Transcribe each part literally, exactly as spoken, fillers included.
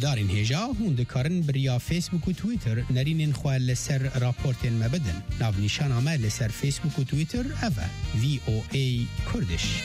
هزارین هجا هون دکارن بریا فیسبوک و تویتر نرینین خواه لسر راپورتین مبدن. ناو نیشان آمه لسر فیسبوک و تویتر اوه وی او ای کردش.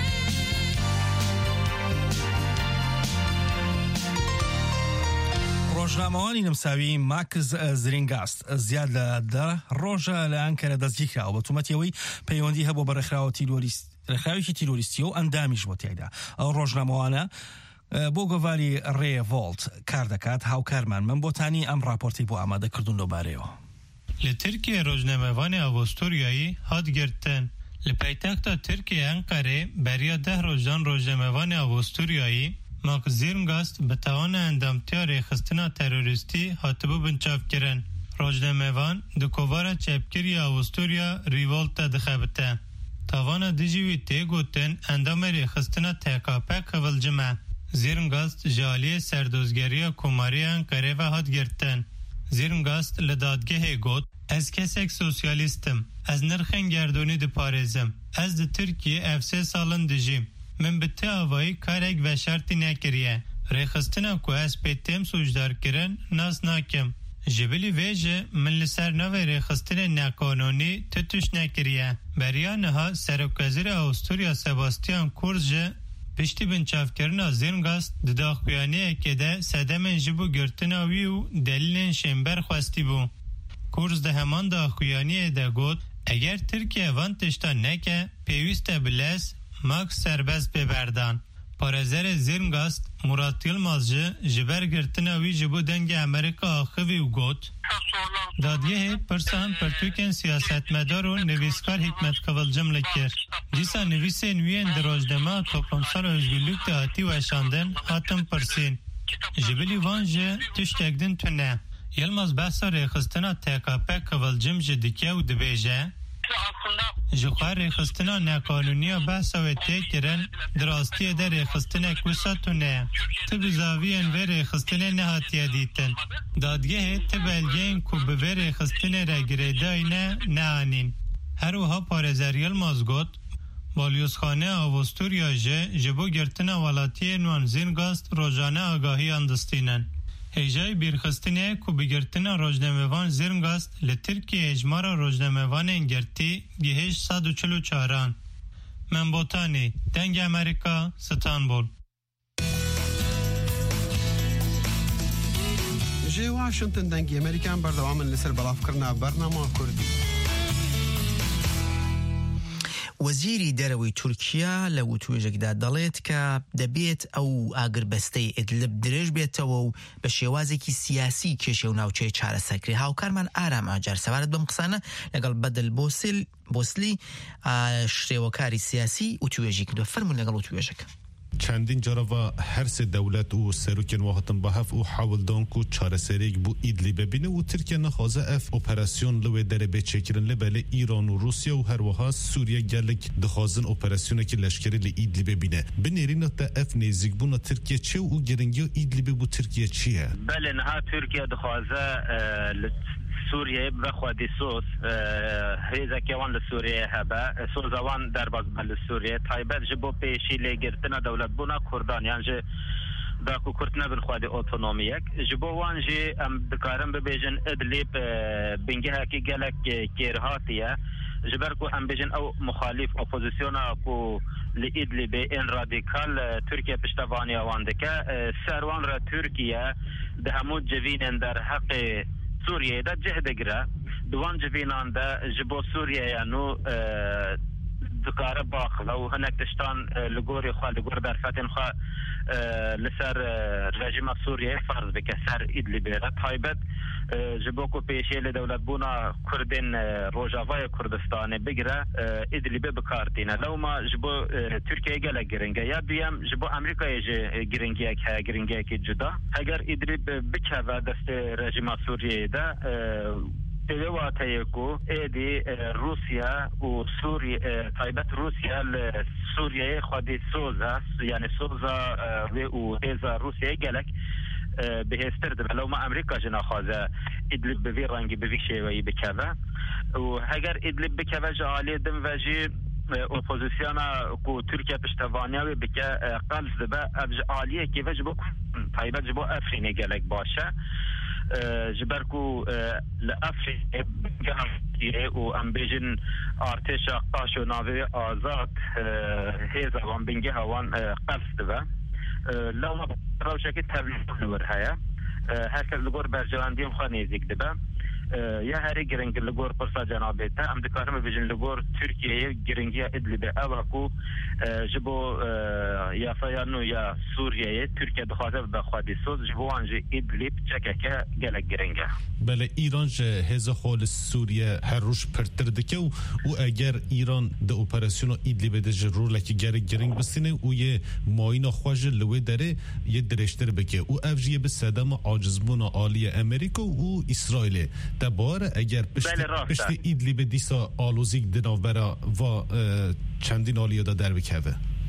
ڕۆژنامەوانی نمساوی ماکس زرینگاست زیاد لە دە ڕۆژە لە ئەنکەرە دەستگیر کرا و بە تومەتیەوەی پەیوەندی هەبوو بە ڕێکخراوێکی تیرۆریستی و ئەندامیش بۆ تێیدا. ئەو ڕۆژنامەوانە بۆ گۆڤاری ڕێڤۆڵت کار دەکات. هاوکارمان من بۆتانی ئەم راپۆرتی بۆ ئامادەکردوون لەبارەیەوە. لە تورکیا ڕۆژنامەوانی ئاڤۆستۆریایی هاتگرتن. لە پایتەختە تورکیا ئەنقەرێ بەریە دە ڕۆژان ڕۆژنامەوانی ئاڤۆستۆریایی ماکس زرینگاست به توان اندامتیا ریخستنا تروریستی هاتبو بنچاف کرن. روزنامه‌وان دو کووارا چپکری آوستوریا ریوالت دخبته. توان دیجیوی تی گوتن اندام ریخستنا تکاپه قبلجمه. زرینگاست جالی سردوزگری کوماری انقره و هات گرتن. زرینگاست لدادگه گوت از کسک سوسیالیستم. از نرخن گردونی دی پارزم. از دی ترکیه افسه سالن دیجیم. من بته آوایی کارک و شرطی نکریه. ریخستنا که از پیتیم سوجدار کرن ناس ناکم. جبلی ویجه من لسر نوی ریخستن نقانونی تتوش نکریه. بریانها سرکوزیر آوستوریا سباستیان کورز جه پشتی بنچاف کرنا زرینگاست دداخویانه که ده سدمن جبو گرتنا ویو دلیلن شنبر خواستی بو. کورز ده همان داخویانه ده گود اگر ترکیه وان تشتا نکه پیوست بلس ماکس سربست ببردان. پارزر زرینگاست مراد یلمازجı جبر گرتنا وی جبو دنگ امریکا آخوی و گوت دادیه پرسان پرتوکن سیاستمدار و نویسکار حکمت قبلجم لکر. دیسا نویس نوین دراجدما توپلمسال özgürlük دهاتی و اشاندن هاتم پرسین. جبلی وانجه تشتگدن تونه. یلماز بحثا ریخستنا تکاپه قبلجم جدیکه و دبیجه جوخار ریخستنا نقانونی بحثا و تیکرن دراستی در ریخستنا کوسا تونه تب زاوین و ریخستنا نهاتیه دیتن دادگه تب الگین کو به ریخستنا را گریدای نه نهانین. هر وها پارزریل مازگوت بالیوزخانه آوستوریا جه جبو گرتنا والاتی نوان زرینگاست روزانه آگاهی اندستینن. هیجای بیرخستنه که بگرتنا روزنامه‌وان زرینگاست لترکیه اجمارا روزنامه‌وان انگرتی گهش صد و چل و چاران. من بوتانی دنگ امریکا ستانبول. جه واشنطن دنگ امریکان بردوام لسر بلاف کرنا برنامه کردی. وەزیری دەرەوەی تورکیا لە وتوێژێکدا دەڵێت کە دەبێت ئەو ئاگربەستەی ئیدلب درێژ بێتەوە و بە شێوازێکی سیاسی کێشە و ناوچەی چارەسەرکرێ. هاوکارمان ئارام ئاجار سەوارەت بەم قسانە لەگەڵ بەدل بۆسل بۆسلی شێوەکاری سیاسی وتوێژی کردووە. فەرموون لەگەڵ وتوێژەکە. چندین جارا و هر سه دولت و سروکن واحتن با هف و حاولدان کو چاره سریک بو ایدلی ببینه و ترکیه نخوازه اف اپراسیون لوی دره بچکرن لبله ایران و روسیه و هر وها سوریه گلک دخوازن اپراسیونه که لشکری لی ایدلی ببینه بنیرین تا اف نیزیک بونا ترکیه چه و گرنگی و ایدلی بو ترکیه چیه؟ بله نها ترکیه دخوازه سوریه بخوادی سوز هیزا کیوان لسوریه هبه سوز وان درباز بل سوریه تایبت جبو پیشی لگرتنا دولت بونا کردان یعنی جه داکو کرتنا بالخوادی اوتونومیک جبو وان جه ام دکارم ببیجن ادلیب بنگه هکی گلک کیرهاتیه جبرکو ام بیجن او مخالف اپوزیسیونا کو لإدلب ان رادیکال ترکیه پشتوانی آوانده سروان را ترکیه ده همون جوین در حق سوریه دا جهد گره دوان جوینان دا جبو سوریه یعنو دکاره باخل و هنک تشتان لگوری خواه لگور درفتین خواه لسر رژیم سوریه فرض بکه سر ایدلی بیره تایبت جبو کو پیشی لدولت بونا کردین روژاوای کردستان بگره ایدلی بی بکارتینه لو ما جبو ترکیه گله گرنگه یا دویم جبو امریکای جه گرنگیه که گرنگیه که جدا اگر ایدلی بکه و دست رژیم سوریه ده تلواتي کو ادي روسيا و سوريا تايبت روسيا لسوريا خدي سوزا يعني سوزا و هذا روسيا قالك بهسترد لو ما امريكا جنا خازه ادلب بفي رنگي بفي شيوي بكذا وهاجر ادلب بكذا جالي دم وجي اپوزیسیونا کو ترکیه پشتوانیا و بکه قلز به ابج عالیه که وجب تایبەت ji bo Efrînê gelek baş e ji ber ku li Efrînê û em bêjin artêşa qaş û navê azad hêza wan bingeha wan qels dibe lewma rewşekî tevlî wir heye herkes li gor berjewendiyên xwe nêzik dibe ya herî giring li gor pirsa cenabê te em dikarin bibêjin li gor Tirkiyeyê giringiya Idlibê ew e ku ji bo yasaya nû ya Sûriyeyê Tirkiye dixwaze bibe xwedîsoz ji bo wan jî Idlib çekeke gelek giring e. Bele İran ji hêza xwe li Sûriye her roj pirtir dike û eger İran di operasyona Idlibê de ji rolekî gelek giring bistîne û yê mayîna xwe ji li wê derê yê dirêjtir bike û ev jî yê bi sedema acizbûna aliyê Amerîka û İsraîlê te bare eger piştî Idlibê dîsa alozîk di navbera va çendîn aliyê da derbikeve.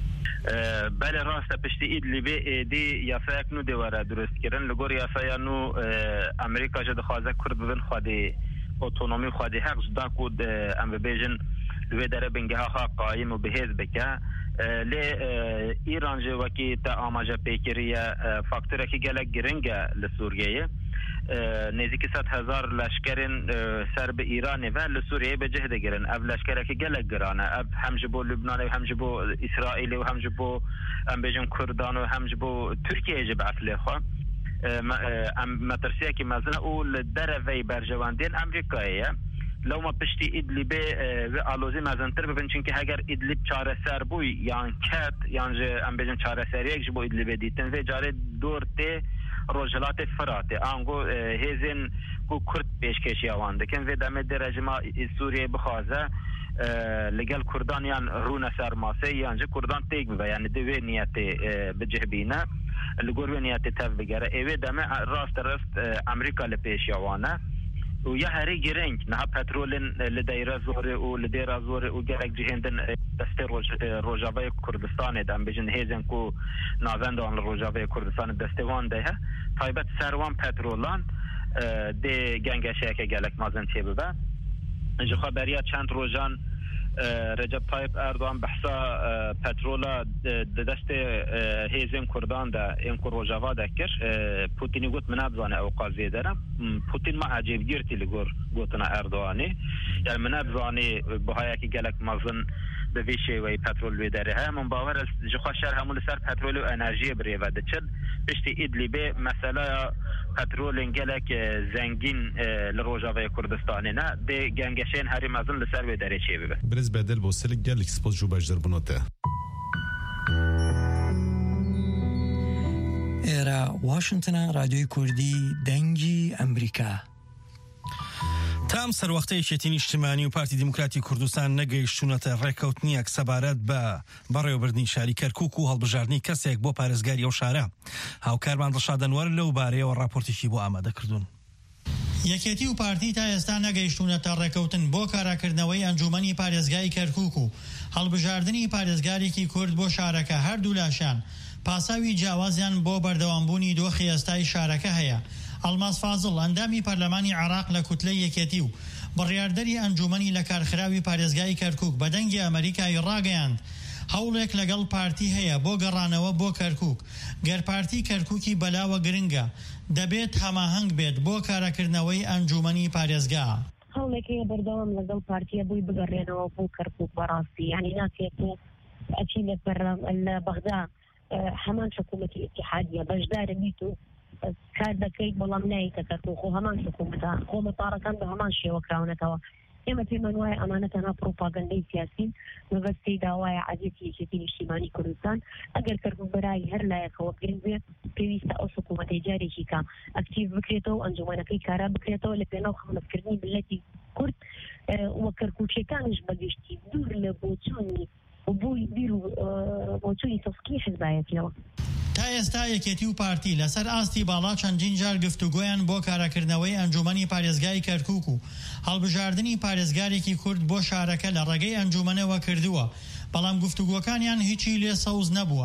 بله راست پشتی ایدلیبی دی یاسایک نو دیواره درست کردن لگور یاسایا نو امریکا جد خوازه کرد ببین خودی اتونومی خودی حق جدا کود ام بیجن لوی داره بنگه ها قایم و بهیز بکه لی ایران جو وکی تا آماجه پیکریه فاکتوره که گلک گرنگه لسوریه نزدیکی صد هزار لشکرین سر به ایران و لسوریه به جهد گرن اف لشکره که گلک گرانه اف هم جبو لبنان و هم جبو اسرائیل و هم جبو ام بیجن کردان و هم جبو ترکیه جب اصلی خواه ام مترسیه که مزنه او لدره وی برجواندین امریکاییه لو ما پشتی ادلیبه و آلوزی مزنتر ببین چون که اگر ادلیب چاره سر بوی یان کت یان جه ام بیجن چاره سریه که جبو ادلیبه دیتن و جاره دور ته روجلات فراته آنگو هزین کو کرد پیشکشی آوان دکن و دم درجه ما سوریه بخوازه لگل کردان یان رون سرماسه یان جه کردان تیگ ببه یعنی دوی نیت بجهبینه لگور و نیت تف بگره ایوه دم راست راست امریکا لپیشی آوانه و یا هری گرنگ نه پترولن لدیره زوره و لدیره زوره و گرک جهندن دست روج روجاوی کردستان دم بجن هیزن کو نازندان روجاوی کردستان دستوان ده تایبت سروان پترولان ده گنگشه که گلک مازن چه ببه اینجا خبریا چند روزان رجب طایب اردوان بحثا پترولا دست هیزن کردان ده این کو روجاوا دکر پوتینی گوت من ابزانه او قاضی دارم پوتین ما عجیب گیرتی لگور گوتنا اردوانی یعنی من ابزانه بهای که گلک مازن به ویشه وی پترول وی داره ها من باور است جخوا شهر همون سر پترول و انرژی بریه و دچل پشتی ایدلیبه مثلا پترول گلک زنگین لروجاوی کردستانی نه ده گنگشین هری مازن لسر وی داره چی ببه برز بدل بوسل گلک سپوز جو بجدر بنوته ایرا واشنطن رادیوی کردی دنگی امریکا تام سەروەختەیەکێتین نیشتیمانی و پارتی دیموکراتی کوردستان نەگەیشتوونەتە ڕێکەوتنیەک سەبارەت بە بەڕێوەبردنی شاری کەرکووک و هەڵبژاردنی کەسێک بۆ پارێزگاری ئەو شارە. هاوکارمان دڵشاد ئەنوەر لەو بارەیەوە ڕاپۆرتێکی بۆ ئامادەکردوون. یەکێتی و پارتی تا ئێستا نەگەیشتوونەتە ڕێکەوتن بۆ کاراکردنەوەی ئەنجومەنی پارێزگای کەرکووک و هەڵبژاردنی پارێزگارێکی کورد بۆ شارەکە هەردوو لاشان پاساوی جیاوازیان بۆ بەردەوامبوونی دۆخی ئێستای شارەکە هەیە. ئەڵماس فازڵ ئەندامی پەرلەمانی عێراق لە کوتلەی یەکێتی و بڕیاردەری ئەنجومەنی لە کارخراوی پارێزگای کەرکووک بە دەنگی ئەمریکای ڕاگەیاند هەوڵێک لەگەڵ پارتی هەیە بۆ گەڕانەوە بۆ کەرکووک گەر پارتی کەرکووکی بەلاوە گرنگە دەبێت هەماهەنگ بێت بۆ کارەکردنەوەی ئەنجومەنی پارێزگا. هەوڵێک هەیە بەردەوام لەگەڵ پارتیە بووی بگەڕێنەوە بۆ کەرکووک بەڕاستی یعنی ناکرێت ئەچی لە بەغدا هەمان حکوومەتی ئیتیحادیە بەشدارە بیت و کار دەکەیت بەڵام نایکە کەرکووک و هەمان حکوومەتە کۆمەپارەکان بە هەمان شێوە کراونەتەوە. ئێمە پێمان وایە ئەمانە تەنها پرۆپاگەندەی سیاسین مەبەستی داوایە عەزیەتی یەکێتی نیشتیمانی کوردستان ئەگەر کەرکووک بەرای هەر لایەکەوە گرنگ بێت پێویستە ئەو حکوومەتەی جارێکی کە ئەکتیڤ بکرێتەوە ئەنجومەنەکەی کارا بکرێتەوە لە پێناو خەڵەتکردنی ملەتی کورد وە کەرکووکیەکانش بەگشتی دوور لە بۆچوونی بووی بیر و بۆچووی تەسکی حیزبایەتیەوە. تا ئێستا یەکێتی و پارتی لەسەر ئاستی باڵا چەندین جار گفتوگۆیان بۆ کاراکردنەوەی ئەنجومەنی پارێزگای کەرکووک و هەڵبژاردننی پارێزگارێکی کورد بۆ شارەکە لە ڕێگەی ئەنجومەنەوە کردووە بەڵام گفتوگۆکانیان هیچی لێ سەوز نەبووە.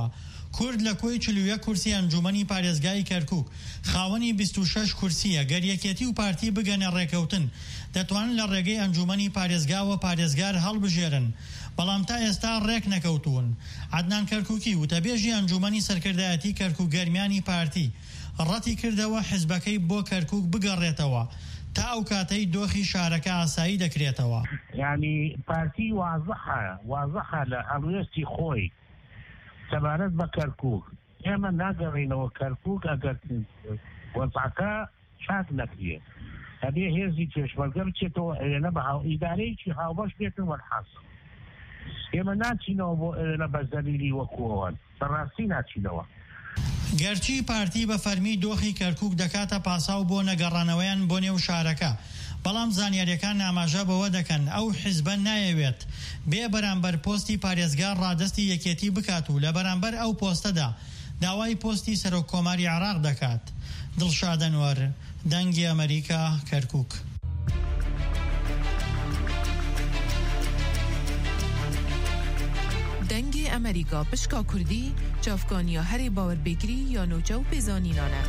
کورد لە کۆی چل و یەک کورسی ئەنجومەنی پارێزگای کەرکووک خاوەنی بیست و شەش کورسیە. گەر یەکێتی و پارتی بگەنە ڕێکەوتن دەتوانن لە ڕێگەی ئەنجومەنی پارێزگاوە پارێزگار هەڵبژێرن، بەڵام تا ئێستا ڕێک نەکەوتوون. عەدنان کەرکووکی وتەبێژی ئەنجومەنی سەرکردایەتی کەرکووک گەرمیانی پارتی ڕەتی کردەوە حیزبەکەی بۆ کەرکووک بگەڕێتەوە تا ئەو کاتەی دۆخی شارەکە ئاسایی دەکرێتەوە. یعنی پارتی وازەحە وازەحە لە هەڵوێستی خۆی سەبارەت بە کەرکووک. ئێمە ناگەڕینەوە کەرکووک ئەگەر وەزعەکە چاک نەکرێت. هەبێ هێزی پێشمەرگە بچێتەوە ئێرەنە بە ئیدارەیەکی هاوبەش بێتن وەرحاصل. ئێمە ناچینەوە بۆ ئێرەنە بە زەلیلی وەکوەوە، بەڕاستی ناچینەوە. گەرچی پارتی بە فەرمی دۆخی کەرکووک دەکاتە پاساو بۆ نەگەڕانەوەیان بۆ نێو شارەکە، بەڵام زانیاریەکان ناماژە بەوە دەکەن ئەو حیزبە نایەوێت بێ بەرامبەر پۆستی پارێزگار ڕادستی یەکێتی بکات و لە بەرامبەر ئەو پۆستەدا داوای پۆستی سەرۆک کۆماری عێراق دەکات. دڵشاد ئەنوەر، دەنگی ئەمریکا، کەرکووک. دەنگی ئەمریکا پشکا کوردی چافکانیا هەرێ باوەربێگری یا نۆجە و پێزانینانە.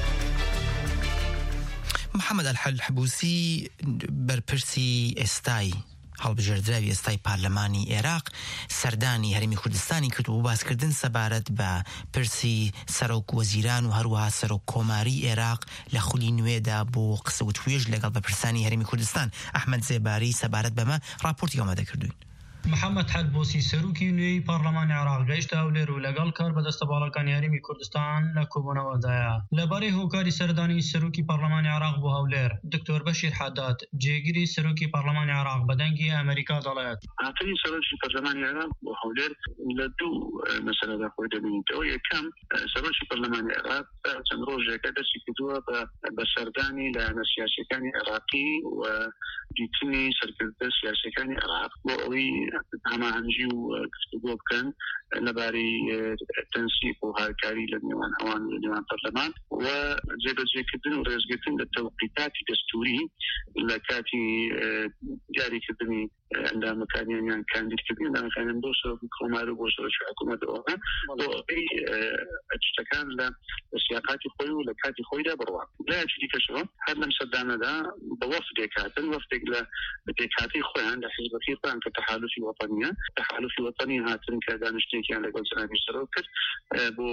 محەممەد ئەلحەل حبوسی بەرپرسی ئێستای هەڵبژێردراوی ئێستای پارلەمانی عێراق سەردانی هەرێمی کوردستانی کرد و باسکردن سەبارەت بە پرسی سەرۆک وەزیران و هەروەها سەرۆک کۆماری عێراق لە خولی نوێدا بۆ قسە و توێژ لەگەڵ بەرپرسانی هەرێمی کوردستان. ئەحمەد زێباری سەبارەت بەمە راپۆرتی ئامادە کردوین. محەممەد حەلبۆسی سەرۆکی نوێی پارلەمانی عێراق گەیشتە هەولێر و لەگەڵ کار بەدەستە باڵەکانی هەرێمی کوردستان لە کۆبوونەوەدایە. لەبارەی هۆکاری سەردانی سەرۆکی پارلەمانی عێراق بۆ هەولێر دکتۆر بەشیر حەداد جێگیری سەرۆکی پارلەمانی عێراق بە دەنگی ئەمریکا دەڵێت هاتنی سەرۆکی پارلەمانی عێراق بۆ هەولێر لە دوو مەسەلەدا خۆی دەبینیتەوە. یەکەم سەرۆکی پارلەمانی عێراق چەند ڕۆژێکە دەستی کردووە بە سەردانی لایەنە سیاسیەکانی عێراقی و دیتنی سەرکردە سیاسیەکانی عێراق بۆ ئەوەی هەماهەنگی و گفتوگۆ بکەن لەبارەی تەنسیق و هاوکاری لە نێوان ئەوان لە نێوان پەرلەمان و جێبەجێکردن و ڕێزگرتن لە تەوقیتاتی دەستوری لە کاتی دیاریکردنی ئەندامەکانیان کاندیدکردنی ئەندامەکانیان بۆ سەرۆکی کۆماری و بۆ سەرۆکی حکوومەتەوە بۆ ئەوەی شتەکان لە سیاقاتی خۆی و لە کاتی خۆیدا بڕوان. لایەکی دیکەشەوە هەر لەم سەردانەدا بە وەفدێک هاتن، وەفدێک لە پێکهاتەی خۆیان لە حیزبەکەی خۆیان کە تەحالوفی وەطنیە تەحالوفی وەطنی هاتن کە دانیشتێکیان لەگەڵ جەنابی سەرۆک کرد بۆ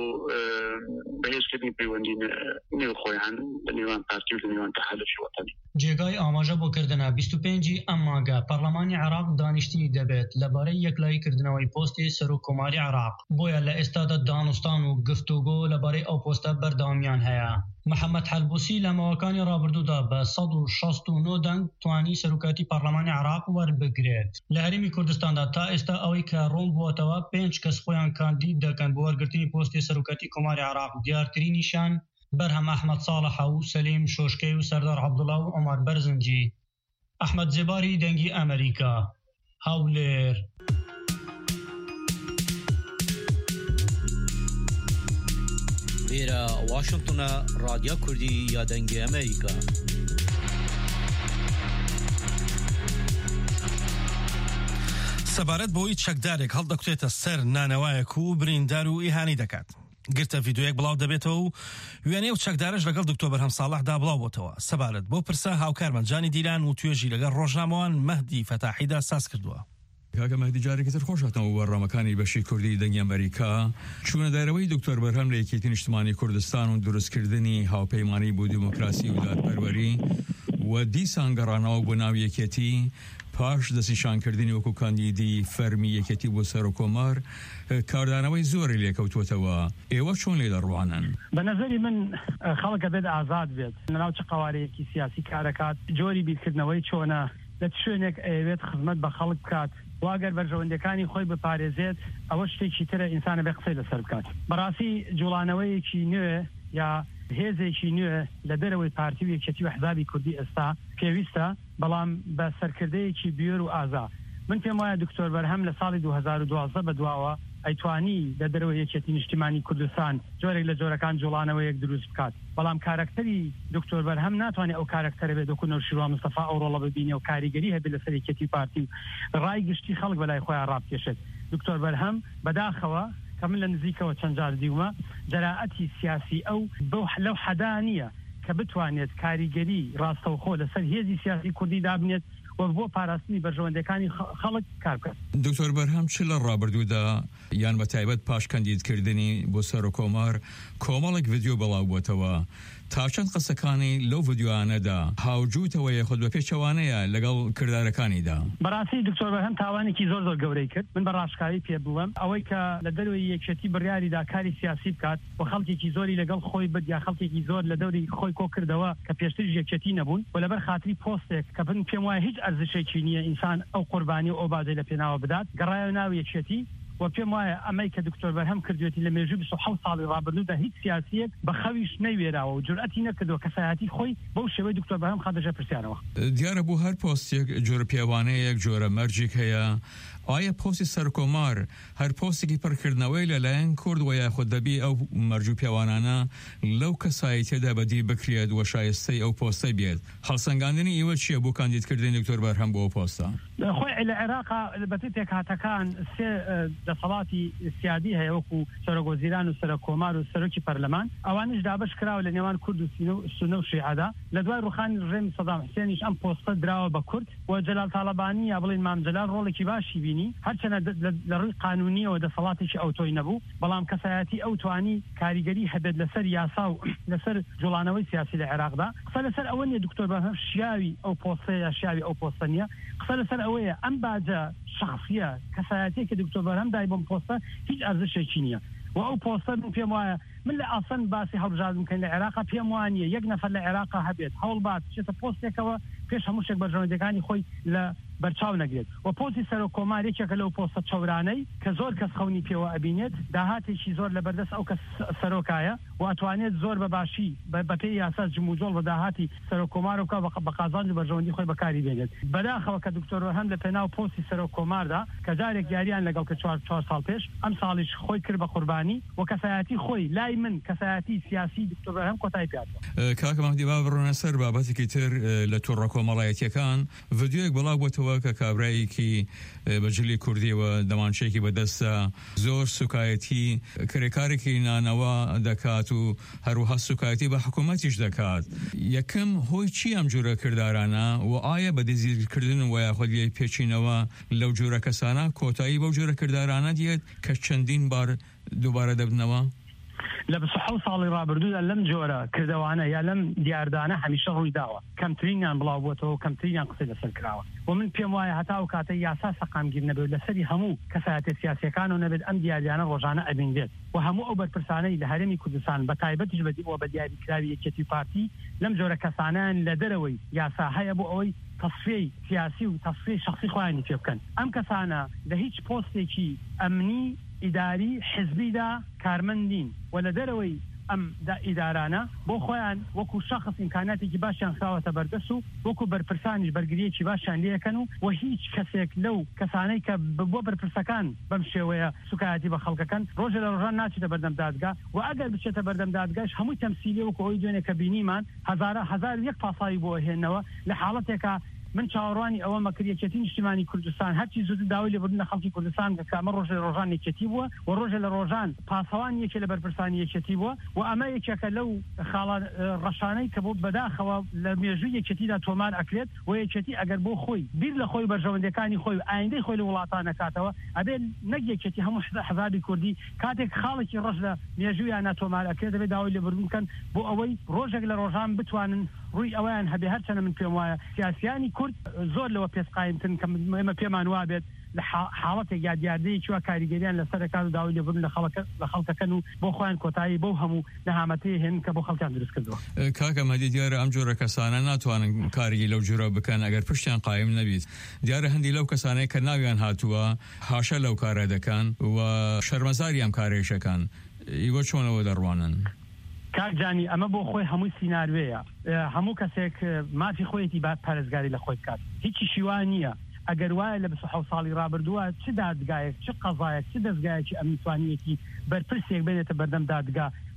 بەهێزکردنی پەیوەندی نێو خۆیان لە نێوان پارتی و لە نێوان تەحالوفی وەطنی. جێگای ئاماژە بۆکردنە بیست و پێنجی ئەم مانگە پەرلەمانی عێراق دانیشتنی دەبێت لەبارەی یەکلاییکردنەوەی پۆستی سەرۆک کۆماری عێراق. بۆیە لە ئێستادا دانوستان و گفتوگۆ لەبارەی ئەو پۆستە بەردەوامیان هەیە. محەممەد حەلبوسی لە ماوەکانی ڕابردوودا بە سەد و شەست و نۆ دەنگ توانی سەرۆکاتی پەرلەمانی عێراق وەربگرێت. لە هەرێمی کوردستاندا تا ئێستا ئەوەی کە ڕوون بووەتەوە پێنج کەس خۆیان کاندید دەکەن بۆ وەرگرتنی پۆستی سەرۆکاتی کۆماری عێراق. دیارترینیشان بەرهەم ئەحمەد ساڵحە و سەلیم شۆشکەی و سەردار عەبدوڵڵا و عومەر بەرزنجی. ئەحمەد زێباری دەنگی ئەمریکا، هەولێر. لێرە واشنگتنە رادیۆ کوردی یا دەنگی ئەمریکا. سەبارەت بۆی چەکدارێک هەڵدەکوتێتە سەر نانەوایەک و بریندار و ئیهانی دەکات. گرتە ڤیدۆیەک بڵاو دەبێتەوە و وێنەی و چەکدارش لەگەڵ دکتۆر بەرهەم ساڵحدا بڵاو بۆتەوە. سەبارەت بۆ پرسە هاوکارمان جانی دیلان و توێژی لەگەڵ ڕۆژنامەوان مەهدی فەتاحیدا ساز کردووە. کاکە مەهدی جارێکتر خۆش هاتنەوە وەڕامەکانی بەشی کوردی دەنگی ئەمریکا. چوونە دەرەوەی دکتۆر بەرهەم لە یەکێتی نیشتمانی کوردستان و دروستکردنی هاوپەیمانی بۆ دیموکراسی و دادپەروەری و دیسان گەڕانەوە بۆ ناو یەکێتی پاش دەستنیشانکردنی وەکو کاندیدی فەرمی یەکێتی بۆ سەر و کۆمار کاردانەوەی زۆری لێکەوتوتەوە. ئێوە چۆن لێ دەڕوانن؟ بە نەزەری من خەڵکە بێت ئازاد بێت لەناو چ قوارەیەکی سیاسی کارەکات جۆری بیرکردنەوەی چۆنە لە شوێنێک ئەوێت خزمەت بە خەڵک بکات واگەر بەرژەوەندەکانی خۆی بپارێزێت ئەوە شتێکی ترە ئینسانە بێ قسەی لەسەر بکات. بەڕاستی جوڵانەوەیەکی نوێ یا هێزێکی نوێ لە دەرەوەی پارتی و یەکێتی و حزابی کوردی ئێستا پێویستە، بەڵام بە سەرکردەیەکی بیۆر و ئازا. من پێم وایە دکتۆر بەرهەم لە ساڵی دوو هەزار و دوازدە بەدواوە ئەیتوانی لە دەرەوەی یەکێتی نیشتیمانی کوردستان جۆرێک لە جۆرەکان جوڵانەوەیەک دروست بکات، بەڵام کارکتەری دکتۆر بەرهەم ناتوانێت ئەو کارکتەرە بێت وەکو نەوشیروان مستەفا ئەو ڕۆڵە ببینێ و کاریگەری هەبێت لەسەر یەکێتی پارتی و ڕای گشتی خەڵک بەلای خۆیان ڕابکێشێت. دکتۆر بەرهەم بەداخەوە کە من لە نزیکەوە چەند جار دیومە جەراعەتی سیاسی ئەو لەو حەدانیە کە بتوانێت کاریگەری ڕاستەوخۆ لەسەر هێزی سیاسی کوردی دابنێت و بۆ پاراستنی بەرژەوەندەکانی خەڵک کار بکات. دکتۆر بەرهەم چ لە ڕابردوودا یان بە تایبەت پاش کەندیدکردنی بۆ سەر و کۆمار کۆمەڵێک ڤیدیۆ بەڵاو بووتەوە تا چەند قسەکانی لەو ڤیدیۆانەدا هاوجووتەوە یەخود بە پێچەوانەیە لەگەڵ کردارەکانیدا. بەڕاستی دکتۆر بەرهەم تاوانێکی زۆر زۆر گەورەی کرد. من بە ڕاشکاوی پێ بووم ئەوەی کە لە دەروی یەکێتی بڕیاریدا کاری سیاسی بکات و خەڵکێکی زۆری لەگەڵ خۆی بد یا خەڵکێکی زۆر لە دەوری خۆی کۆ کردەوە کە پێشتر یەکێتی نەبوون و لەبەر خاتری پۆستێک کە بن پێم وایە هیچ ئەرزشێکی نییە ئینسان ئەو قوربانی و ئەو بازەی لە پێناوە بدات گەڕایەوە ناو یەکێتی و پێم وایە ئەمەی کە دکتۆر بەرهەم کردوێتی لە مێژووی بیست و حەوت ساڵی ڕابردوودا هیچ سیاسیەک بە خەویش نەیوێراوە و جورئەتی نەکردووە کەسایەتی خۆی بەو شێوەی دکتۆر بەرهەم خاتەژە پرسیارەوە. دیارە بوو هەر پۆستێک جۆرە پیاوانەیەک جۆرە مەرجێک هەیە. ئایا پۆستی سەرکۆمار هەر پۆستێکی پڕکردنەوەی لەلایەن کورد و یاخود دەبی ئەو مەرج و پیاوانانە لەو کەسایەتیەدا بەدی بکرێت و شایستەی ئەو پۆستەی بێت؟ هەڵسەنگاندنی ئێوە چییە بۆ کاندیدکردنی دکتۆر بەرهەم بۆ ئەو پۆستە؟ خۆی لە عێراقا بەتێک هاتەکان سێ دەسەڵاتی سیادی هەیە وەکو سەرۆکوەزیران و سەرۆکۆمار و سەرۆکی پەرلەمان ئەوانش دابش کراوە لە نێوان کورد و سونە و شیعەدا لە دوای ڕوخانی ڕێمی سەدام حوسێنیش ئەم پۆستە دراوە بە کورد و جەلال تاڵەبانی یا بڵێن مام جەلال ڕۆڵێکی باشی بینی هەرچەنە لە ڕووی قانونیەوە دەسەڵاتێکی ئەوتۆی نەبوو بەڵام کەسایەتی ئەو توانی کاریگەری هەبێت لەسەر یاسا و لەسەر جوڵانەوەی سیاسی لە عێراقدا. قسە لەسەر ئەوە نیە دکتۆر بەرهەم شیاوی ئەو پۆستەیە یا شیاوی ئەو پۆستە نیە. قسە لەسەر ئەوەیە ئەم باجە شخصیە کەسایەتی کە دکتۆر بەرهەم دای بۆم پۆستە هیچ ئەرزشێکی نییە و ئەو پۆستە من پێم وایە من لە ئاسەن باسی هەڵبژاردن بکەین لە عێراقا پێم وانیە یەک نەفەر لە عێراقا هەبێت هەوڵ بات چێتە پۆستێکەوە پێش هەموو شتێک بەرژەوەندەکانی خۆی لە بەرچاو نەگرێت و پۆستی سەرۆکۆمار یەکێکە لەو پۆستە چەورانەی کە زۆر کەس خەونی پێوە ئەبینێت داهاتێکی زۆر لە بەردەست ئەو کەس سەرۆکایە و ئەتوانێت زۆر بەباشی بەپێی یاسا جموجۆڵ بە داهاتی سەرۆکۆمار و بە قازانجی بەرژەوەندی خۆی بەکاری بێنێت. بەداخەوە کە دکتۆر هەم لە پێناو پۆستی سەرۆکۆماردا کە جارێک یاریان لەگەڵ کە چوار ساڵ پێش ئەم ساڵیش خۆی کرد بە قوربانی و کەسایەتی خۆی لای من کەسایەتی سیاسی دکتۆر هەم کۆتایی پێاتەوە. کاکە مەهدی با بڕۆنە سەر بابەتێکی تر لە تووڕە کۆمەڵایەتیەکان ڤیدیۆیەک بەڵاو بووتەوە کە کابرایی کی بەجلی کوردیەوە دەمانچەیەکی بەدەستە زۆر سوکایەتی کرێکارێکی نانەوە دەکات و هەروەها سوکایەتی بە حکوومەتیش دەکات. یەکەم هۆی چی ئەم جۆرە کردارانە و ئایا بە دەزیرکردن و یاخود لێ پێچینەوە لەو جۆرە کەسانە کۆتایی بەو جۆرە کردارانە دێت کە چەندین بار دووبارە دەبنەوە؟ لە بیست و حەوت ساڵی ڕابردوودا لەم جۆرە کردەوانە یا لەم دیاردانە هەمیشە ڕووی داوە کەمترینیان بڵاو بووتەوە کەمترینیان قسەی لەسەر کراوە و من پێم وایە هەتا و کاتە یاسا سەقامگیر نەبێت لەسەری هەموو کەسایەتە سیاسیەکان و نەبێت ئەم دیاریانە ڕۆژانە ئەبینێت و هەموو ئەو بەرپرسانەی لە هەرێمی کوردستان بە تایبەتیش بەدیەوە بە دیاریکراوی یەکێتی پارتی لەم جۆرە کەسانیان لە دەرەوەی یاسا هەیە بۆ ئەوەی تصفیه سیاسی و تصفیه شخصی خۆیانی پێ بکەن. ئەم کەسانە لە هیچ پۆستێکی ئەمنی ئیداری حزبیدا کارمەندین و لە دەرەوەی ئەم ئیدارانە بۆ خۆیان وەکو شخص ئیمکاناتێکی باشیان خاوەتە بەردەست و وەکو بەرپرسانیش بەرگریەکی باشیان لێەکەن و و هیچ کەسێک لەو کەسانەی کە بۆ بەرپرسەکان بەم شێوەیە سوکایەتی بە خەڵکەکەن ڕۆژە لە ڕۆژان ناچێتە بەردەم دادگا و ئەگەر بچێتە بەردەم دادگاش هەمووی تەمسیلی وەکو ئەوی دوێنێ کە بینیمان هەزارە هەزار یەک پاسایی بۆ هێنەوە لە حاڵەتێکە من چاوەڕوانی ئەوە مەکریەکەتی نیشتیمانی کوردستان هەرچی زود داوای لێبوردنە خەڵکی کوردستان کە ئەمە ڕۆژە لە ڕۆژان یەکێتی بووە و ڕۆژە لە ڕۆژان پاسەوان یەکێ لە بەرپرسانی یەکێتی بووە و ئەمە یەکێکە لەو خاڵە ڕەشانەی کە بۆ بەداخەوە لە مێژووی یەکێتیدا تۆمار ئەکرێت و یەکێتی ئەگەر بۆ خۆی بیر لە خۆی بەرژەوەندەکانی خۆی و ئایندەی خۆی لە وڵاتان نەکاتەوە ئەبێ نەک یەکێتی هەموو حەزابی کوردی کاتێک خاڵێکی ڕەش لە مێژوویان ناتۆمار ئەکرێت دەبێت داوای لێبوردن بکەن بۆ ئەوەی ڕۆژێک لە ڕۆژان بتوانن ڕووی ئەویان هەبێ هەرچەنە من پێم وایە سیاسیانی کورد زۆر لەوە پێسقایمتن کە ئێمە پێمان وابێت لە حاڵەتێک یا دیاردەیەکی وا کاریگەریان لەسەرەکان و داوای لێبوردن لە خەڵکەکەن و بۆ خۆیان کۆتایی بۆ هەموو نەهامەتەیە هێن کە بۆ خەڵکیان دروست کردووە. کاکە مەهدی دیارە ئەم جۆرە کەسانە ناتوانن کاری لەو جۆرە بکەن ئەگەر پشتیان قایم نەبیت. دیارە هەندی لەو کەسانەی کە ناویان هاتووە هاشە لەو کارە دەکەن و شەرمەزاری ئەم کارێشەکان ئیوە چۆنەوە دەڕوانن؟ کاکجانی ئەمە بۆ خۆی هەمووی سیناروەیە هەموو کەسێک مافی خۆیەتی با پارێزگاری لە خۆی بکات هیچی شیوان نییە ئەگەر وایە لە بیست و حەوت ساڵی ڕابردووە چ دادگایەک چ قەزایەک چ دەستگایەکی ئەمنیتوانیەتی بەرپرسێک بێتە بەردەم دادگا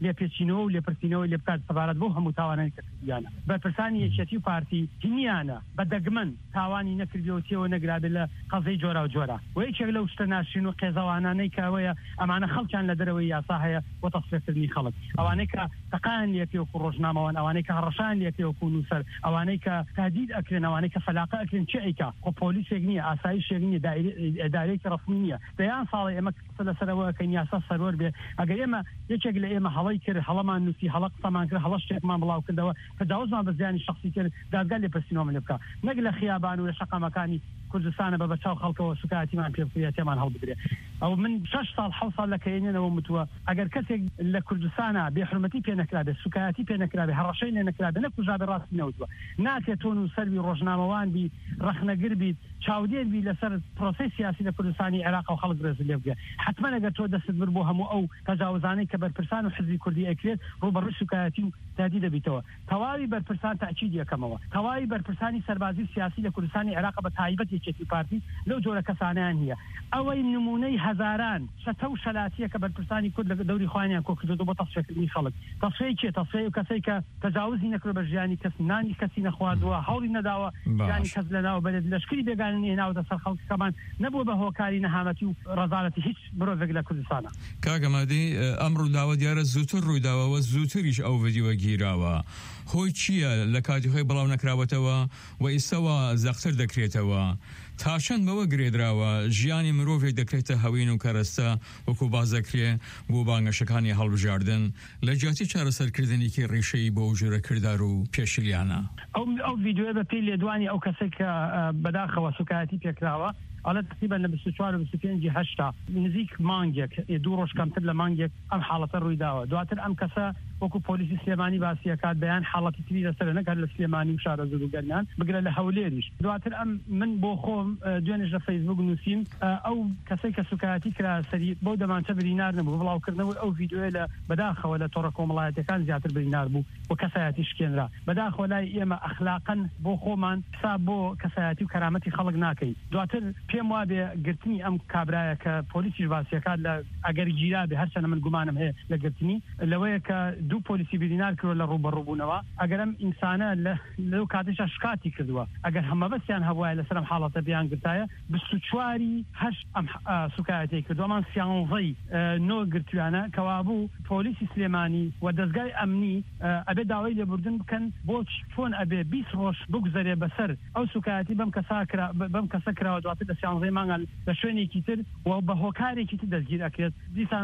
لێپێچینەوە و لێپرسینەوە لێ بکات سەبارەت بۆ هەموو تاوانانی کردیانە بەرپرسانی یەکێتی و پارتی هینیانە بە دەگمەن تاوانی نەکردیەوەتیەوە نەگرابێت لە قەزەی جۆرا و جۆرا و یەکێک لەو شتە ناشرین و قێزەوانانەی کاوەیە ئەمانە خەڵکیان لە دەرەوەی یاسا هەیە بۆ تەسفێکردنی خەڵک ئەوانەی کە تەقان لێکێوەکو ڕۆژنامەوان ئەوانەی کە هەڕەشان لێکێوەکو نووسەر ئەوانەی کە تادید ئەکرێن ئەوانەی کە فەلاقە ئەکرێن چ ئەیکا خۆ پۆلیسێک نییە ئاسایشێک نییە ئەدارەیەکی ڕەسمی نییە دەیان ساڵی ئێمە قسە لەسەرەوە کە یاسا سەرۆر بێ ئەگەر ئێمە یەکێک لە ئێمە هەڵی کرد هەڵەمان نووسی هەڵە قسەمان کرد هەڵە شتێکمان بڵاو کردەوە تەجاوزمان بە زیانی شخصی کرد دادگا لێپرسینەوەمان لێ بکە نەک لە خیابان و لە شەقەمەکانی کوردستانە بە بەچاو خەڵکەوە سوکاتیمان پێ بکرێت تێمان هەڵبدرێت ئەو من شەش ساڵ حەوت ساڵ لە کەینێنەوە متووە ئەگەر کەسێک لە کوردستانە بێحرمەتی پێ نەکرابێت سوکایەتی پێ نەکرابێت هەڕەشەی لێ نەکرابێت نەکوژابێ ڕاستی نەوتووە ناکرێت تۆن و سەروی ڕۆژنامەوان بی ڕەخنەگر بیت چاودێر بی لەسەر پرۆسەی سیاسی لە کوردستانی عێراق و خەڵک ڕێز لێ بگێ حتمما ئەگەر تۆ دەست بر بۆ هەموو ئەو تەجاوزانەی کە بەرپرسان و حزبی کوردی ئەکرێت ڕوبەڕووی سوکایەتی و تادی دەبیتەوە تەواوی بەرپرسان تاکید یەکەمەوە تەواوی بەرپرسانی سەربازی سیاسی لە کوردستانی عێراق بە تایبەت یەکێتی پارتی لەو جۆرە کەسانیان هەیە ئەوەی نمونەی هەزاران شەتە و شەلاتیە کە بەرپرسانی کورد لە دەوری خوانیان کۆ کردو بۆ تەسفێکردنی خەڵک تەسفێی کێ تەسفێی و کەسەی کە تەجاوزی نەکرد بە ژیانی کەس نانی کەسی نەخواردووە هەوڵی نەداوە ژیانی کەس لەناو بەرێت لەشکری بێگانە هێناوەتە سەر خەڵکەکەمان نەبووە بە هۆکاری نەهامەتی و ڕەزالەتی هیچ مرۆڤێک لە کوردستانە کاگەمادی ئەم ڕووداوە دیارە زووتر ڕوویداوەوە زووتریش ئەو ڤیدیۆ گیراوە هۆی چییە لە کاتی خۆی بڵاو نەکراوەتەوە و ئێستاوە زەختر دەکرێتەوە تا چەند بەوە گرێدراوە ژیانی مرۆڤێک دەکرێتە هەوین و کەرەستە وەکو بازەکرێ بۆ بانگەشەکانی هەڵبژاردن لە جیاتی چارەسەرکردنێکی ڕێشەی بۆ ژێرە کردار و پێشلیانە ئەو ڤیدیۆ بە پێی لێدوانی ئەو کەسێک کە بەداخەوە سوکایەتی پێکراوە ئەڵێ تقریبا لە بیست و چوار و بیست و پێنج هەشتا نزیک مانگێک دوو ڕۆژ کەمتر لە مانگێک ئەم حاڵەتە ڕوویداوە دواتر ئەم کەسە وەکو پۆلیسی سلێمانی باسیەکات بەیان حاڵەتی تری لەسەر نەکات لە سلێمانی و شارە زوروگەرنان بگرە لە هەولێریش دواتر ئەم من بۆ خۆم دوێنێش لە فەیسبوک نووسیم ئەو کەسەی کە سوکایەتی کرا سەری بۆ دەمانچە برینار نەبوو بڵاوکردنەوەی ئەو ڤیدیۆ لە بەداخەوە لە تۆڕە کۆمەڵایەتەکان زیاتر برینار بوو و کەسایەتی شکێنرا بەداخەوە لای ئێمە ئەخلاقەن بۆ خۆمان حساب بۆ کەسایەتی و کەرامەتی خەڵک ناکەین دواتر پێم وابێ گرتنی ئەم کابرایە کە پۆلیسیش باسیەکات لە ئەگەر گیرا بێ هەرچەنە من گومانم هەیە لە گرتنی لەوەیە کە دوو پۆلیسی برینار کردوە لە ڕوبەڕووبوونەوە ئەگەر ئەم ئینسانە لەو کاتێشە شکاتی کردووە ئەگەر هەمە بەستیان هەبوایە لەسەر ئەم حاڵەتە بیان گرتایە بیست و چواری هەشت ئەم سوکایەتی کردووەمان سیانزەی نۆ گرتویانە کەوابوو پۆلیسی سلێمانی و دەستگای ئەمنی ئەبێ داوای لێبوردن بکەن بۆ چۆن ئەبێ بیست ڕۆژ بگوزەرێ بەسەر ئەو سوکایەتی بەم کەسا بەم کەسە کراوە دواتر لە سیانزەی مانگان لە شوێنێکی تر و بە هۆکارێکی تر دەستگیر ئەکرێت دیسان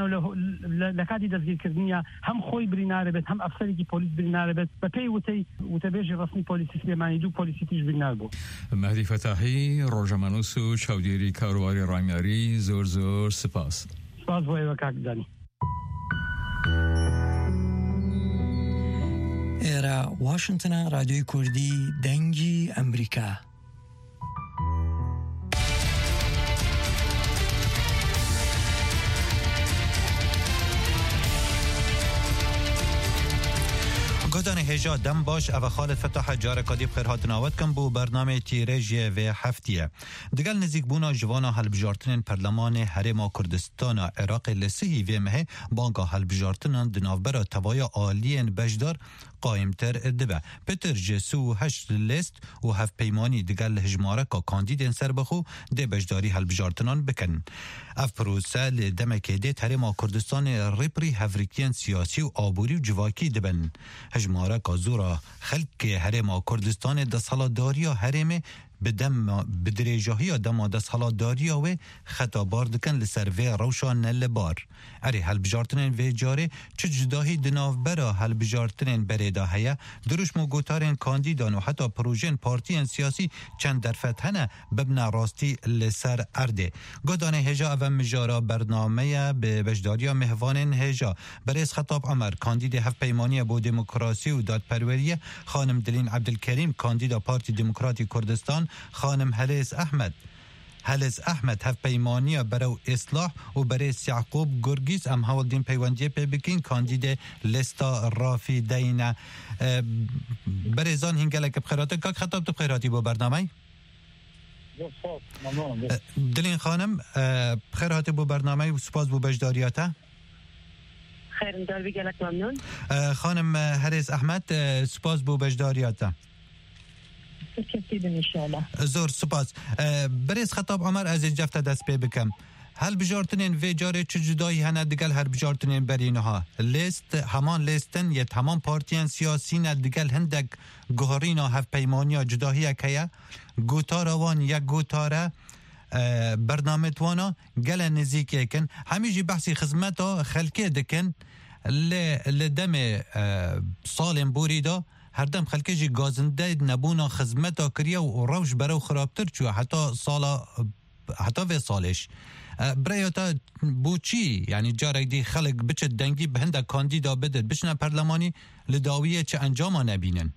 لە کاتی دەستگیرکردنیە هەم خۆی برینارە بێت هەم ئەفسەرێکی پۆلیس برینارە بێت بە پێی وتەی وتەبێژی ڕسمی پۆلیسی سلێمانی دوو پۆلیسی تیش برینار بوو. مەهدی فەتاحی ڕۆژەمەنووس و چاودێری کاروباری ڕامیاری زۆر زۆر سپاس. سپاس بۆ ئێوە کاکدانی. ئێرە واشنگتنە رادیۆی کوردی دەنگی ئەمریکا. گودان هجا دم باش او خالد فتح جار کادیب خیر هات ناوت کم بو برنامه تیرژی و هفتیه دگل نزیک بونا جوانا هلبجارتن پرلمان هرما کردستان عراق لسهی و مه بانگا هلبجارتن دنافبرا توای عالین بجدار قائمتر دبه پتر جسو هشت لیست و هفت پیمانی دگل هجماره که کاندیدین سر بخو ده بجداری هلبجارتنان بکن اف پروسه لدمک ده هرما کردستان ریپری هفریکین سیاسی و آبوری و جواکی دبن هجماره که زورا خلق هرما کردستان دستهالداری هرمه بدم بدرجه‌های دم دستهالداری و خطابار دکن لسر و روشان لبار اری هلبجارتنین و جاره چه جداهی دناف برا هلبجارتنین بردا هیا دروش موگوتارین کاندیدان و حتی پروژین پارتیین سیاسی چند در فتحنه ببنا راستی لسر ارده گدانه هجا و مجارا برنامه به بجداریا مهوانین هجا برای خطاب عمر کاندید هفت پیمانی با دموکراسی و دادپروریه خانم دلین عبدالکریم کاندیدا پارتی دموکراتی کردستان خانم هلیس احمد هلیس احمد هف پیمانی برای اصلاح و برای یعقوب گرگیز ام هول دین پیوندی پی بکین کاندید لستا رافی دین برای زان هنگلک بخیراتی که خطاب تو بخیراتی با برنامه دلین خانم بخیراتی با برنامه و سپاس بو بجداریاته خير ندار بقالك ممنون. خانم هرس احمد سپاس بو بجداریاتا. ان شاء الله. زور سپاس. برز خطاب عمر از جفت دست پی بکم. هل بجارتنین وی جاره چه جدایی هنه دیگل هر بجارتنین برینها لیست همان لیستن یا همان پارتیان سیاسی نه دیگل هندک گهرینا هف پیمانیا جداهی اکیه گوتارا وان یا گوتاره برنامه توانا گل نزیکی کن همیجی بحثی خدمتا خلقه دکن لدم سالم بوری دا هر دم خلقه جی گازنده نبونا خدمتا کریا و روش برو خرابتر چو حتی سالا حتی و سالش برایتا بوچی یعنی جارک دی خلق بچه دنگی به هنده کاندیدا بده بشنه پرلمانی لداویه چه انجاما نبینن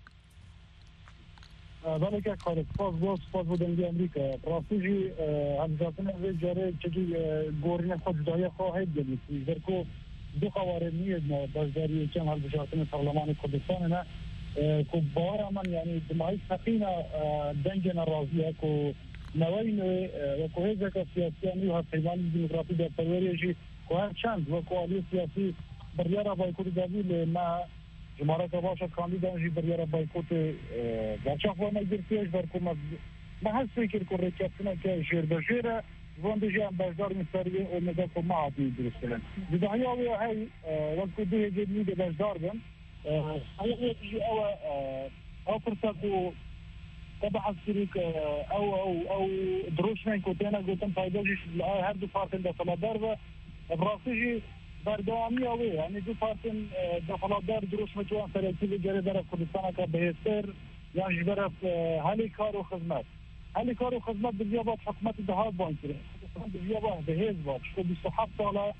بله که خالص سپاس بود سپاس بود دنگی امریکا پراسیجی همزاتن از جاره چجی گورین خود جدایی خواهد گلیسی درکو دو خواره نیز نه بازداری کم هل بجارتن پرلمان کردستان نه که باور من یعنی دماغی سقینا دنگ نرازیه که نوین و کوهزه که سیاسیانی و حسیبانی دموکراسی در پروریجی که هر چند و کوالی سیاسی بریارا بایکوت دادی ما جمهورت باشه کاندیدانجی بریارا بایکوت درچاق و نگرتیش برکو ما هست فکر که ریکتنا که جیر بجیره وندجی هم بجدار مستریه و نگاه که ما عادی درست کنن بدهی آوی های وقت که دوی جدنی ده بجدار بن های ایجی او او فرصت و طبعا الشريك او او او دروش من كوتينا قلتم فايدوجي هر دو بارتن داخل الدربه براسيجي بردوامي اوي يعني دو بارتن داخل الدار دروش متوان سرتيبي جري درف كردستان كبهستر يعني برف هالي كار وخدمات هالي كار وخدمات بالجابات حكومه الدهاب بانكري بالجابات بهز باش بالصحه طالع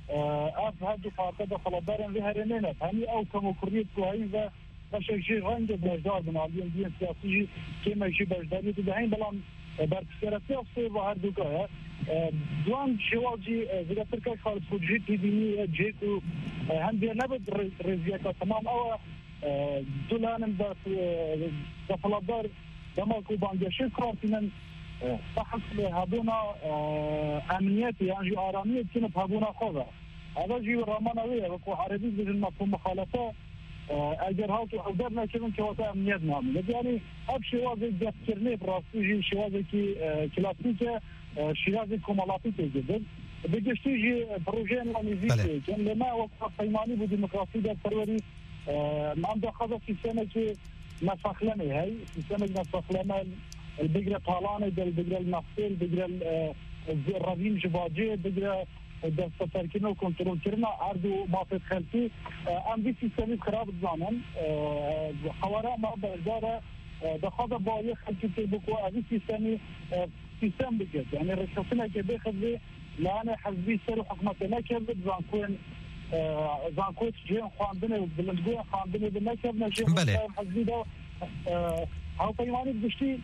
اف هادو بارتن داخل الدار اللي هرمينات يعني او كمكريت كويس باشه جی رنگ بجدار بنابراین دیگه سیاسی که میشه بجداری تو دهیم بلام برکسراتی افسر و هر دوگاه دوام شواجی زیادتر که خالص خودجی تیدینی جیکو هم دیگه نبود رزیه که تمام او دولانم دفلاتدار دماغو بانگشه کارتینن بحث هبونا امنیتی یعنی آرامیت کنه هبونا خوبه هذا جی رامانویه و که عربی بجن مفهوم مخالفه اگر ها تو حضر نکنن که واسه امنیت نامید یعنی اب شوازی دستکرنی براستی شوازی که کلاسیک شیرازی کمالاتی تجدید بگشتی جی پروژه نامیزی که لما وقت پیمانی بود دموکراسی در پروری من داخل سیستمی که مسخلمه هی سیستمی مسخلمه البقرة طالانه دل البقرة النفسي البقرة الرابين جباجي البقرة دست ترکینا و کنترل کردن اردو مافت خلقی ام بی سیستمی خراب زمان خواره ما برداره دخواد باید خلقی که بکو اوی سیستمی سیستم بگید یعنی رشوتنا که بخواه لانه حزبی سر و حکمت نکرد زانکوین زانکوین جیم خواندنه و بلندگوین خواندنه به نکرد نجیم حزبی دا هاو پیمانی بگشتی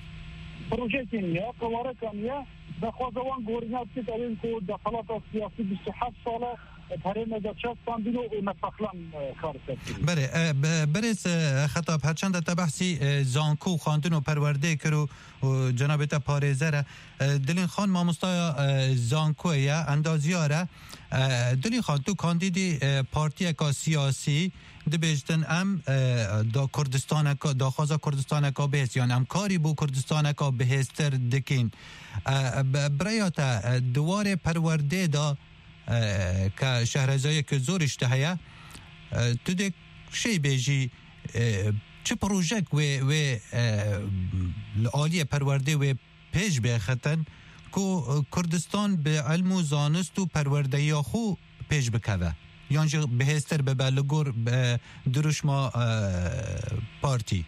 پروژه کنیه قواره کنیه دخوازوان گورنات که داریم که دخلات سیاسی بیست و هفت ساله پرین در چهست ساندینو و نفخلان کار کرد. بله برس خطاب هرچند تا بحثی زانکو خواندن و پرورده کرو و جناب تا پارێزەرە دلین خان مامۆستای زانکۆیە ئەندازیارە دلین خان تو کاندیدی پارتیەکە سیاسی دەبێژتن ئەم دا کوردستانەکە داخوازا کوردستانەکە بهێز یان ئەم کاری بۆ کوردستانەکە بەهێزتر دکەین برایاتە دوارێ پەروەردەیەدا کە شەهرەزایەکە زۆریشتە هەیە تو دێک شەی بێژی چه پروژک و و عالی پرورده و پیش بخطن کو کردستان به علم و زانست و پرورده یا خو پیش بکوه یانجا بهستر به بلگور دروشما پارتی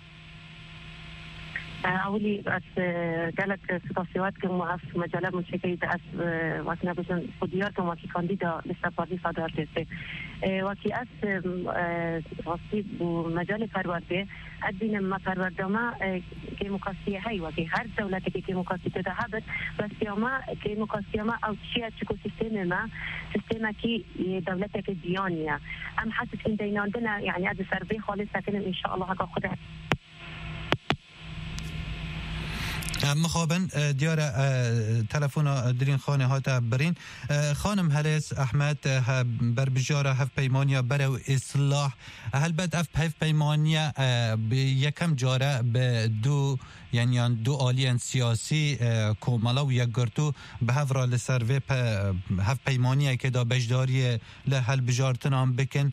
أولي بس قالت ستاسيوات كم أس مجالات مشكلة أس وكنا بجن قديات وكي كانديدا لسه بارتي صادرات لسه وكي أس وصيب ومجال فروته أدينا ما فروته ما كمقاسية هاي وكي هر دولة كي كمقاسية تذهبت بس يوما كمقاسية ما أو شيء تشكو سيستم ما سيستم كي دولتك الديانية أم حاسس إن دينا عندنا يعني هذا سربي خالص لكن إن شاء الله هذا خدها مخابن دیار تلفن درین خانه ها تا برین خانم هلیس احمد بر بجاره هف پیمانیا برو اصلاح هل بد اف هف پیمانیا به یکم جاره به دو یعنی دو آلیان سیاسی کومالا و یک گرتو به هفرا لسروی هف پیمانیا که دا بجداری لحل بجارتن هم بکن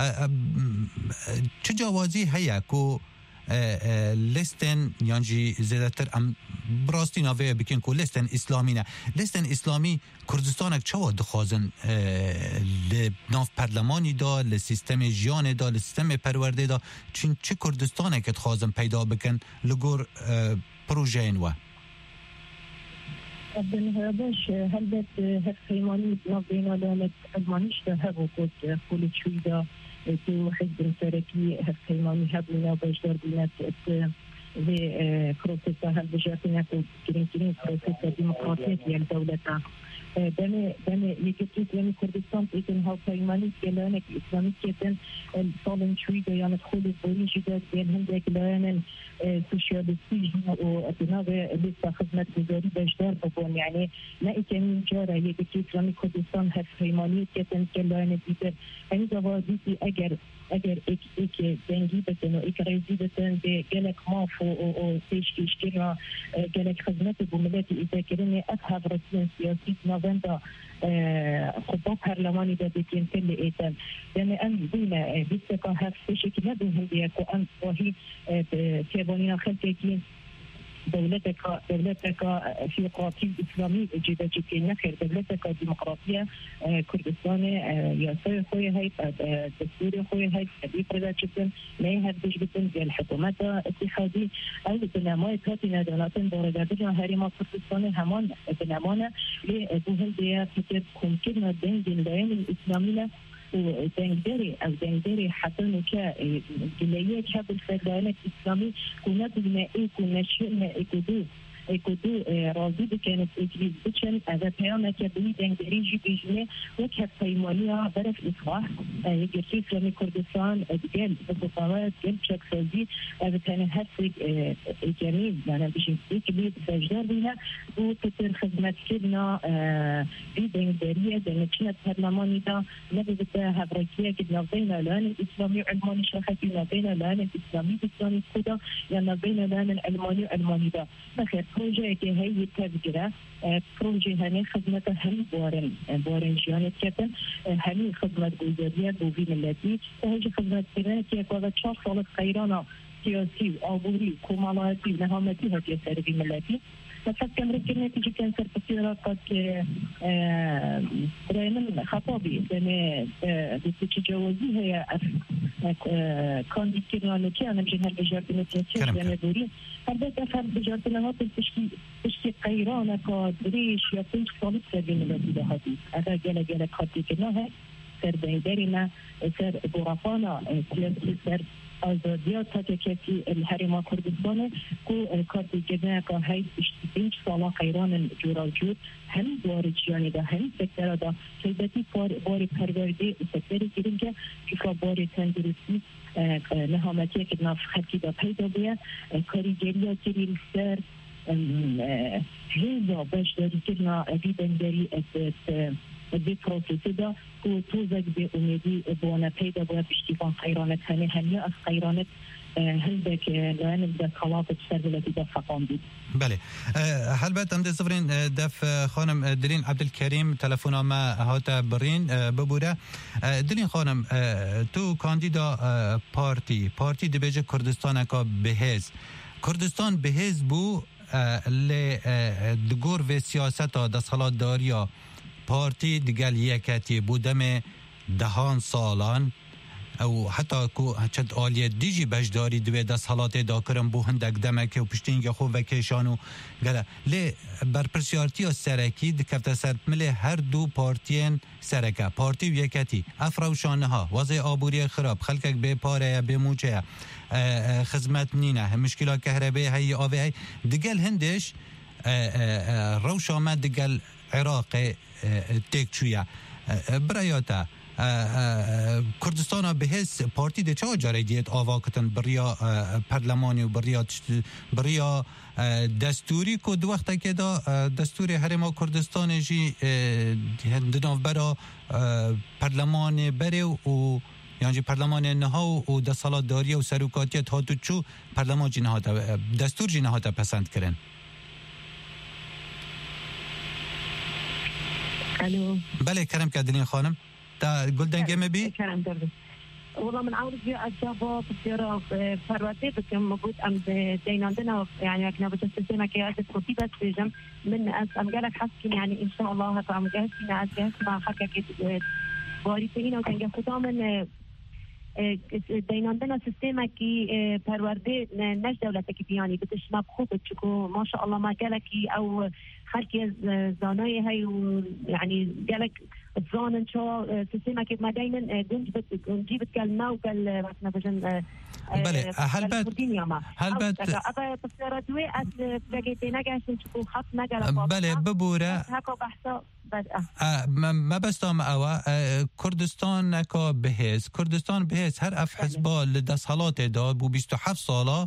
چه جوازی هیا که لستن یعنی زیادتر ام براستی نوی بکن که لستن اسلامی نه لستن اسلامی کردستان چه واد خازن لناف پرلمانی دا لسیستم جیان دا لسیستم پرورده دا چون چه کردستان که خازن پیدا بکن لگور پروژه اینوه بالنهاية باش هل بات هاد القيماني نظينا لانك أدمانيش هابو كود كل شوية تو حزب التركي هاد القيماني هابونا باش دار بينات في بروسيسا هاد بجاتنا كرين كرين بروسيسا ديمقراطية ديال دولتنا دم دم يكتب يعني كردستان إذن هاو قيماني كلانك إسلامي كتن الصالن شوية يعني دخول البولي جدا ديال هندك لان سوشياليستي وأتناغ لسه خدمة وزاري بجدار بقون يعني ما إكمل جارة يكتب إسلامي كردستان هاو قيماني كتن كلانك إذن يعني دوازيتي أجر أجر إك إك دنجي بتن وإك رئيسي بتن بجلك ماف و تشكيش كنا جلك خدمة بملاتي إذا كرني أفهم رسمي سياسي نوفمبر خطاب برلمانی دا بکن کل ایتن یعنی ام بولا بیستکا هفت شکل ندوهم بیاکو ام واهی تیبانینا خلقی که دولتك دولتك في قاتل إسلامي جدا جدا نخير دولتك ديمقراطية كردستان ياسر خوي هاي دستور خوي هاي تبي فردا جدا لا يهد جدا ديال الحكومات اتحادي أو بنامات هاتنا دولتين بورداتنا هريما كردستان همان بنامانا لدوهم ديا فتر ممكن دين دين لين الإسلامية ودنجري أو دنجري حتى نكا جلية كاب الفردانة الإسلامي كنا بنا إيه كنا شئنا إكدو إكدو راضي بكانت إجليز بتشن هذا بيانا كبني دنجري جي بيجمع وكاب قيمانية برف إصلاح يجري إسلامي كردستان دجال بسطوات جل شك سوزي هذا كان هسك جميل يعني بيجي إكليز بجدار بنا وتتر خدمات كنا في دنجرية دنجنا برلماني دا نبذت هبركية كنا بينا الآن الإسلامي علماني شرحتنا بينا الآن الإسلامي الإسلامي كذا يعني بينا الآن الألماني علماني دا بخير بروجه که هی تبگره پروژه همی خدمت هم بارن بارن جیانت کردن همی خدمت گذاریه بوی ملتی هی خدمت کنه که بعد چهار سال خیرانا سیاسی و آبوری کمالاتی و نهامتی هاتی سری ملتی مثلا كان ركنت تيجي كان سربسيرات قد رأينا خطابي لأن بتتجاوزي هي كان دكتورنا لكي أنا مجهر بجاردنا تياتيش لأن دوري هذا أفهم بجاردنا هات تشكي تشكي قيرانا كدريش يا كنت صالح سبين الذي هاتي هذا جل جل خاطي كناها سر بيدارنا سر غرفانا سياسي سر آزادیات تا که کسی الحرم کردستان کو کارتی جدنا که هی پنج سال خیران جورا جور هم بارجیانی دا هم سکتر دا سیدتی بار پرورده سکتری گیریم که جفا بار تندرستی نهامتی که ناف خرکی دا پیدا بیا کاریگری ها کریل سر هیلا باش داری کرنا بیدنگری به پروسیسی دا که توزک به امیدی بوانا پیدا باید بشتیفان خیرانت هنی هنی از خیرانت هندك لأن بدأ خلاص السربلة دفع قاندي. بله. هل بعد أمد صفرين دف خانم دلين عبد الكريم تلفونا ما هاتا برين ببوده. دلين خانم تو کاندیدا پارتی پارتی دبیج کردستان کا بهز کردستان بهز بو ل دگور و سیاست دستخلات داریا پارتی دیگر یکتی بودم دهان سالان او حتی کو چت آلیه دیجی بجداری دوی دست حالات داکرم بو هندک دمک و پشتینگ خوب وکیشانو گله لی برپرسیارتی سرکی دکفت سرپمل هر دو پارتین سرکه پارتی و یکتی افروشانه ها وضع آبوری خراب خلقک به پاره به موچه خدمت نینه مشکلات کهربه هی آوه هی دگل هندش روش آمد دگل عراق تکچویه برایاتا کردستان بهس پارتی ده چه جاره دیت آوا کتن بریا پارلمانی و بریا بریا دستوری که دو وقت که دا دستوری هرما کردستان جی هندناف برا پارلمان بره و یعنی پارلمان نها و دستالات داری و سروکاتیت هاتو چو پارلمان جی نهاتا دستور جی نهاتا پسند کرن. الو بله کرم کردین خانم تا گلدنگه مبی کرم درد والله من عاوز الجواب بصير فرواتي بكم موجود ام ديناندنا يعني كنا بتستسمع كيات كتي بس بجم من ام قالك حسكن يعني ان شاء الله هكا ام جاهزين على جاهز ما حكى كده باريتين وكان خدا من ديناندنا سيستما كي پرورده نش دولتك بياني بتش مبخوب تشكو ما شاء الله ما قالك او خلقي زاناي هاي يعني قالك زانن شو سيستما كي ما دايما جنج جنجي بتكلمه وقال مثلا بجن بله هل بعد هل بعد ابا بصير دوي اس بقيت نجاش تشكو خط نجا بله ببوره هكا بحث ما بستم اوا کردستان نکا بهز کردستان بهز هر اف حزبا لدست حالات دا بو بیست و هفت ساله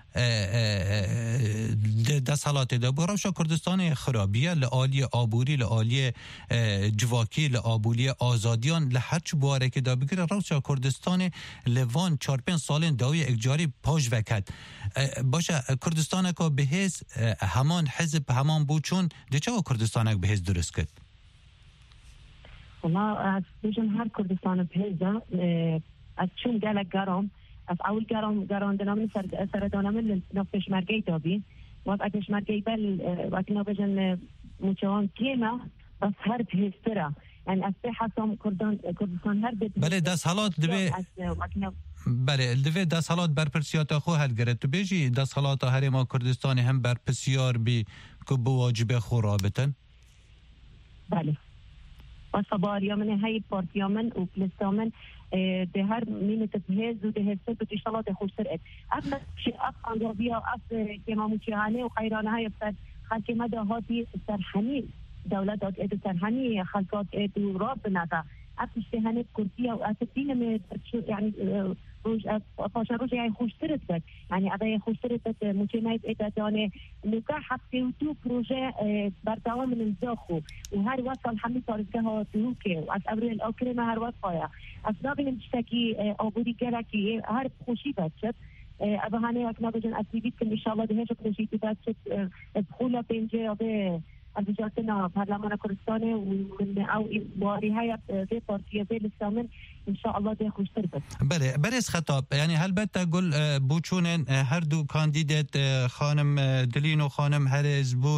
دست حالات دا بو روشا کردستان خرابیه لعالی آبوری لعالی جواکی لعابولی آزادیان لحرچ بواره که دا بگیره روشا کردستان لوان چار پین سالین داوی اگجاری پاش وکد باشه کردستان نکا بهز همان حزب همان بو چون دیچه کردستان نکا بهز درست کد والله از بجن هر کردستان بهزا از چون گلک گرام از اول گرام گرام دنامن سر سردانامن نفش مرگی دابی وقت اتش مرگی بل وقت نبجن مچوان کیما بس هر بهستره يعني أسبح حسام كردان كردستان هر بيت بله دست حالات دبی بله دبی دست حالات بر پرسیات خو هل گرد تو بیجی دست حالات هر ما کردستانی هم بر پرسیار بی که بو واجب خو رابطن بله وصباريا من هاي بارتيا من وبلستا من ده هر مين تبهز وده هسه بتشتغل ده خوش سرقت أما شيء أصلا جوابيا أصلا كما مشيانه وخيرانه هاي بس خلك مدى هاتي سرحني دولة دات إيد سرحني خلقات إيد ورابنا تا أفشتهانة كرسية وأسفين من يعني روج فاشا روج يعني خوش سرقت يعني أبى خوش سرقت مشينايت إيد يعني نكاح حتى وتو بروجي بردوام من الزاخو وهر وصل حمي صارتها تلوكي وأس أبريل أكرمه هر وصايا أسباب نمشتكي أبودي كلاكي هر خوشي بس أبى هني أكنا بجن أسيبيت إن شاء الله ده هجوك نشيتي بس بخوله بينجي أبى البجاتنا برلمان كردستان ومن أو بواري هاي في بارتية في الإسلام إن شاء الله ده خوش تربط. بله برز خطاب يعني هل بتقول بوچون هر دو کاندیدات خانم دلین و خانم هرز بو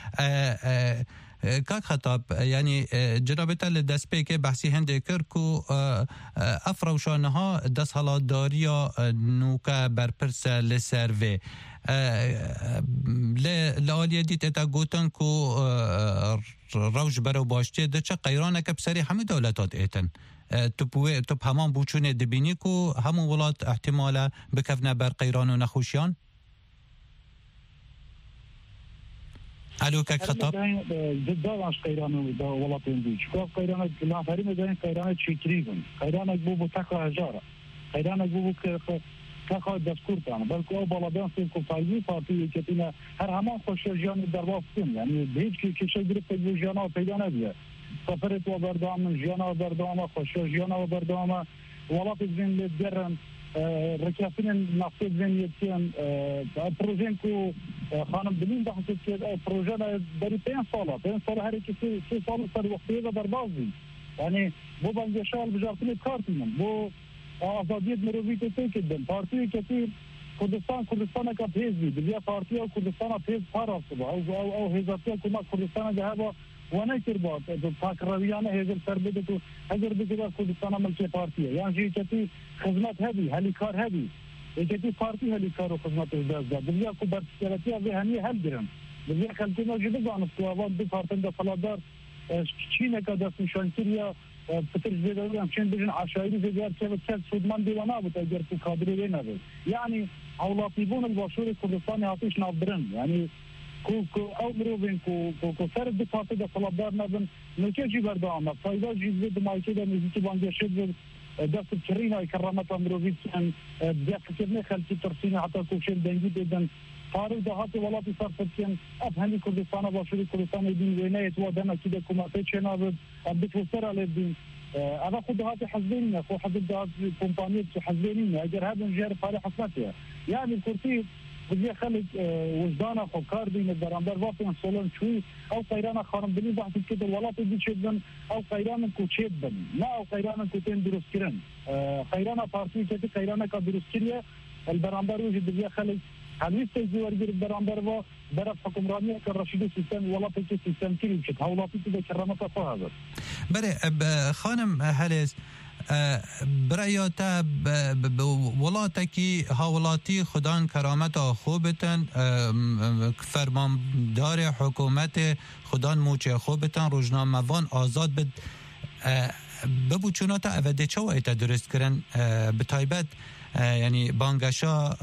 کاک خطاب يعني جنابتا لدست پی که بحثی هنده کر کو افروشانها دست حالات داریا نوکا برپرس لسروه لآلیه دیت اتا گوتن کو روش برو باشته ده چه قیرانه که بسری همه دولتات ایتن تو همان بوچونه دبینی کو همون ولات احتمالا بکفنه بر قیران و نخوشیان الو کک خطاب داواش قیران ولاتین دی چکو قیران لافری مدن قیران چیکریگن قیران بو بو تکو هزاره قیران بو بو تاخذ دستور كان بل كو بلدان في كوفايي بارتي كتينا هر همان خوشجان دروافتن يعني هيك كي شي جريت جانا پیدا نبيه سفرت و بردام من جانا بردام خوشجان و بردام ولات زين للدرن ركافين نقصد زين يتين بروجين كو خانم دلين بحثت كده بروجين دري بين صاله بين صاله هر كي في صاله صار وقتيه دربازي يعني بو بنجشال بجارتني كارتمن بو آزادیت مرویت تکیدن پارتی کتی کردستان کردستان کا پیز بی دیا پارتی او کردستان پیز پارا صبح او او او هزارتی کما کردستان جهبا ونه کربات تو فاکرویانه هزار تربیت تو هزار دیگر کردستان ملک پارتی یعنی جی کتی خدمت هدی هلی کار هدی کتی پارتی هلی کار و خدمت دست دیا کو برسیاتی او همی هل درن دیا خلقی موجوده دانست تو آوان دو پارتن دا فلادار چینه کا دست نشانتریا فتر زیاده هم چند بجن عشایری زیاد که بسیار سودمان دیوانه بود اگر تو کادری نبود یعنی اولادیبون الباشور کردستان هاتیش نابرن یعنی کو کو او مروبين کو کو فرد دفاعي ده طلبات نبن نكجي بردامه فاذا جزء دماغي ده نزيد بانجشد دست ترينا كرامات مروبين كان بيفكرني خلتي ترسينا حتى كوشن دنجي بدن فارو دهات ولاتي صرفتين افهمي كردستان باشوری کردستان دین وینایت و دنا كده كوماتي چنا بتفسر على الدين انا خود هذه حزبين خو حزب دهات كومبانيات حزبين اجر هذا نجار فعل حسناتها يعني الكرسي بدي خلق وجدانا خو کار بین درامدار واسه سولن شوي او قيرانا خارم بلي بحث كده ولاتي دي شدن او قيرانا كوچيدن لا او قيرانا كوتين درست كرن قيرانا فارسي كده قيرانا کا درست كريا البرامدار وجد بدي خلق هنویست زوار گیر برامدار و برای حکمرانی که رشید سیستم ولاتی که سیستم کلی بشد هولاتی که کرامت فاهد. بله خانم هلیس برایاتا ولاتی که هولاتی خدان کرامت خوبتن فرماندار حکومت خدان موچه خوبتن روزنامه‌وان آزاد بد ببو چوناتا اوده چه وقت درست کرن به تایبت یعنی بانگشا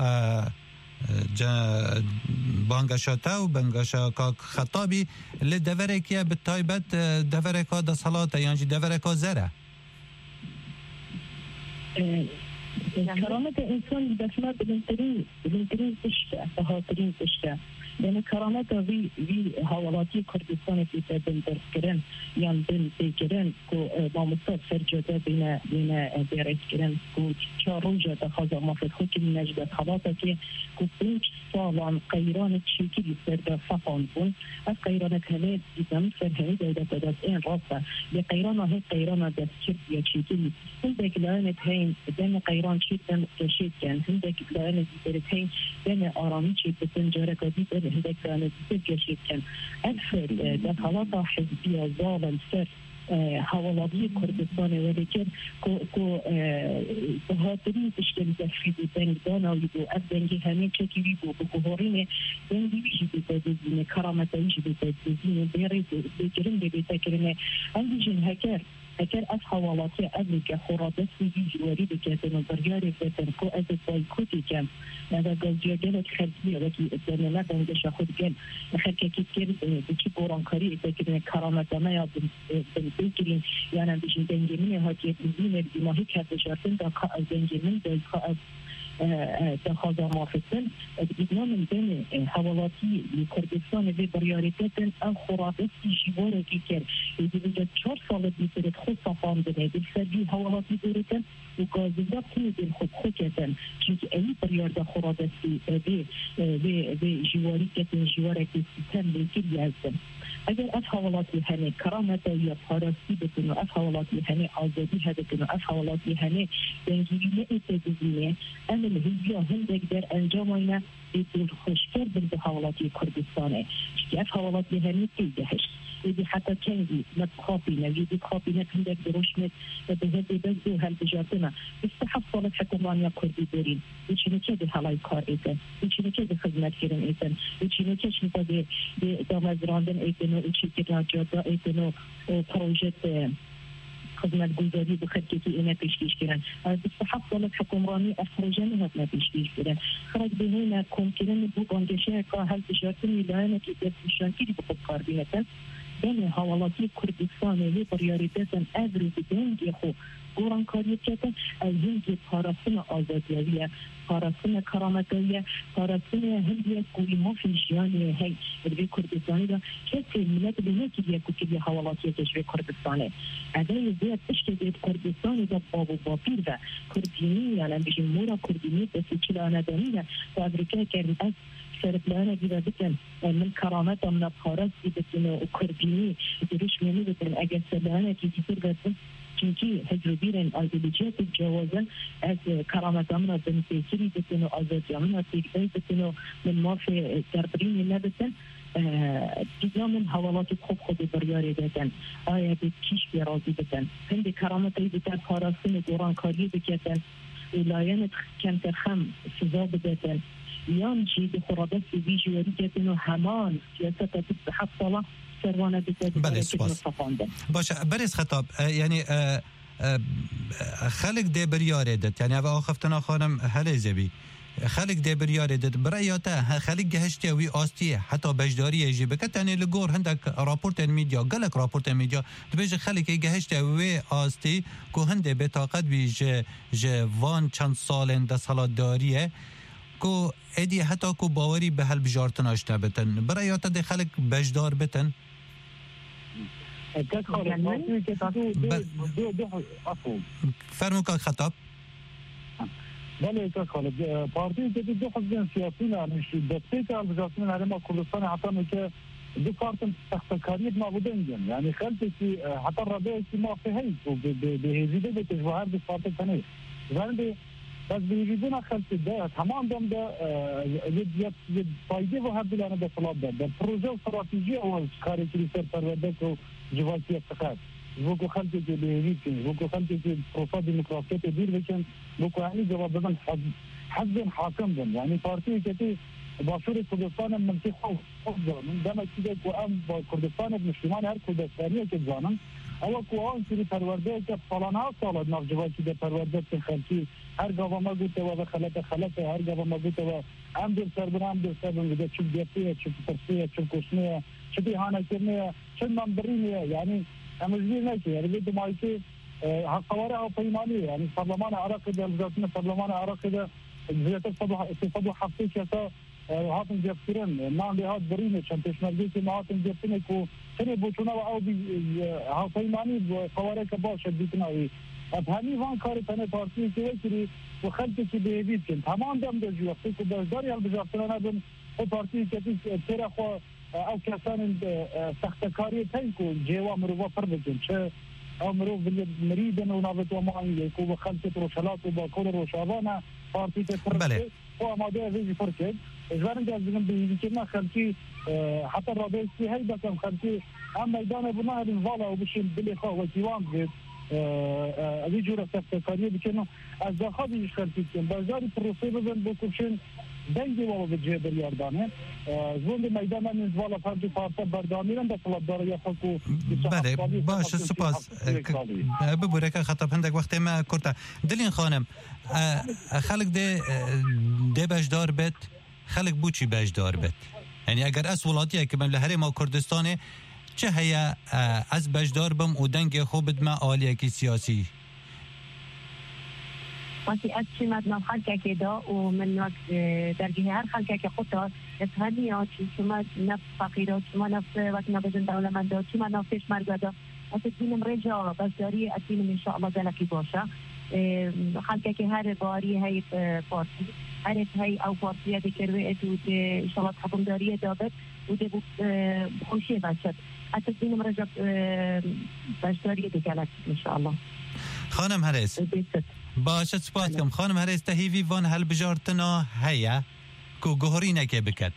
بانگشاتا و بانگشا خطابی لدوره که به تایبت دوره که ده صلاته یعنی دوره که زره کرامت انسان دفنه بلندترین بلندترین تشکه بهاترین تشکه یعنی کرامت وی وی حوالاتی کردستان که دل درس کرن یعنی دل بگیرن که با مستاد فرجاده بین بین بیرس کرن که چهار روزه دخواست مافد خود که نجد خلاصه که که پنج سالان قیران چیکی سرد فقان بون از قیران کمه دیدم فرهنی داده دادت این راسته یا قیران های قیران دست کرد یا چیکی هم بگلانت هین دم قیران چیدن کشید کن هم بگلانت دیدت هین دم آرامی چید بسن جاره کدید هندك كانت تجشيد كان أكثر دخلات حزبية ظالم سر حوالي كردستان ولكن كو كو بهاترين تشكل تفريد بين دانا ويدو أبدنجي همين شكي ويدو بكهورين بين ديوشي بتدزين كرامة ويجي بتدزين بيريد بيكرين بيتكرين عندي جن هكار هكار أف حوالاتي أبلك خرابات ويجي جواري بكاتن وبرياري بكاتن كو أزد بايكوتي كان هذا قلجي قلت خلفية وكي أدنى لا بندش أخذ قل نخلك كتير بكي بورانكاري إتكرين كرامة ما يابن بيكرين يعني بيجي دنجمين هاتي بزين بما هيك هذا شرطين دقاء دنجمين دقاء تخاذ مافسن بدنا من بين حوالاتي لكردستان في برياريتات أو خرافات جوار كيكر إذا بجد شهر صالة بيصير خود صفان بنا بالفرد حوالاتي دورتن وكذا كل بالخود خكتن çünkü أي بريار ده خرافات في في في في جواري كتن جوار كيستان لكل يزن اگر از حوالاتی همه کرامت یا پاراستی بکنو از حوالاتی همه آزادی هدکنو از حوالاتی همه دنگیری اتدزینه امن هیجا هندک در انجام اینه ایتون خوشکر بلده حوالاتی کردستانه چی از حوالاتی همه تیجهش ایدی حتی کنگی مدخابی نویدی خابی نکندک دروشمت بهده بزدو هل بجاتنا استحب صالت حکومانیا کردی دارین ایچی نکه ده حلای کار ایتن ایچی نکه ده خدمت کرن ایتن ایچی نکه شنطا ده دامزراندن ایتن و ایچی که راجادا ایتن و پروژت خدمت گذاری بخدمتی اینا پیشکش کردن. استحب صالت حکومانی افراجانی هات نپیشکش کردن. خرج بهونه کم کردن بو بانگشه که هل بجاتن میلانه که دستشان کردی بخود کار بینتن. بین حوالاتی کردستان و پریاریتن ادرو بدنگی خو گوران کاری کردن از هنگی پاراسن آزادیه پاراسن کرامتیه پاراسن هنگی کوی مافیشیانی هی در کردستانی دا کسی ملت به نکی بیا کوکی حوالاتی تجربه کردستانه ادای زیاد اشتباه کردستانی دا بابو بابیر و کردینی یعنی بیشتر مورا کردینی دستی چلانه دانیه و امریکا کردن از سرپلانه دیده بکن من کرامت من پاراستی بکن و کردینی دروش منی بکن اگر سرپلانه کی تیتر بکن چونکی هجروبیرن آزادیت جوازن از کرامت من بنفیسری بکن و آزادی من تیکای بکن و من مافی دربرین نبکن دیگه من حوالات خوب خود بریاری دادن آیا به کیش بیرازی بدن هند کرامتی بکن پاراستن دوران کاری بکن ولایان کمتر خم سزا بدن یان جید خرابت ویژواری کردن و همان سیاست به حق صلاح سروانه بکردن بله سپاس باشه بریز خطاب یعنی خلق ده بریاره داد یعنی او خفتنا خانم هلی زبی خلق ده بریاره ده برایاته خلق گهشتی وی آستی حتی بجداری جی بکتنی لگور هندک راپورت میدیا گلک راپورت میدیا دبیج خلق گهشتی وی آستی که هنده بتاقت بی ج ج وان چند سالن ده سالات داریه که ادی حتی که باوری به هل بجارتن آشنا بتن برایاته ده خلق بجدار بتن فرمو که خطاب بله که خالد پارتی که دو حزب سیاسی نمیشه دسته که البجارتن هرما کردستان حتی که دو کارتن تختکاری ما بودن یعنی خلطی که حتی رابطه که ما فهید و به هزیده به تجوهر به فارتی کنه زنده بس بيجيبونا خلف ده تمام دم ده يد يد فايده وهذا اللي انا بطلب ده ده بروجه استراتيجيه او كاري كريسر پروردك جواتيه فقط بوكو خلف دي بيجي بوكو خلف دي بروفا ديمقراطيه تدير لكن بوكو يعني جواب بدن حزب حاكم دم يعني بارتي كتي باشور كردستان منطقه افضل من دم كده قام كردستان المسلمان هر كردستانيه كزانن اول قوان سری پرورده که سالانه سالات نافجوایی که پرورده که خلقی هر گاوا ما گوته و خلط خلط هر گاوا ما گوته و هم در سربن هم در سربن گوته چوب دیپیه چوب پرسیه چوب کشنیه چوب ایهانه کرنیه چوب منبرینیه یعنی امزیر نکی یعنی بیدو مایی که حقواره او پیمانیه یعنی پرلمان عراق ده الزاتین پرلمان عراق ده زیادت صد و هفته کسا هاتن جفترن نام لحاظ برینه چند پیشنرگی که ما هاتن جفتنه که سری بوچونه و او بی هاوپیمانی قواره که باشد بیتناوی اب همی وان کار تنه پارتی که وکری و خلطی که بیوید کن تمام دم در جو وقتی که بجداری هل بجافتنه بن و پارتی که تیره خو او کسان سختکاری تایی که جیوا مروفا پر بکن چه او مروف مریدن و نابط و معنی که و خلطی روشلات و با کل روشابانه پارتی که پر بکن و آماده ویزی پر کن اجوارن جاز بگم بیوید کنه خلطی حتى الرابع هيدا كان خلفي اما اذا بناء الفالا وبشي بالاخوه وكيوان بيت ابي جوره تفكيريه بكنه الزخابي خلفي كان بازاري بروسيبل بوكوشين دنجي والله بجيب اليردانه زون ميدان من فالا فردي فارتا برداميرن ده طلب يا فكو بله باش سپاس ببورك خطاب عندك وقت ما كرتا دلين خانم خلق ده ده بجدار بيت خلق بوچی بجدار بيت یعنی اگر از ولاتیه که من لهره ما کردستانه چه هیا از بجدار بم و دنگ خوبت ما آلیه کی سیاسی وقتی از چی مدنم خلقه که دا و من درگیه هر خلقه که خود دا اتحادی ها چی شما نفس فقیره شما نفس وقتی نبزن دولمنده ها چی ما نفسش مرگاده وقتی دینم رجا بزداری اتینم انشاءالله دلکی باشه خلقه که هر باری های پارتی هر هی او پارتیه دکروه اتو ده انشاءالله حکم داریه دابت و ده خوشیه باشد حتی دینم رجا بزداری دکلک انشاءالله خانم هرس باشد سپاس کم خانم هرس تهیوی وان هل بجارتنا هیا که گهاری نکه بکد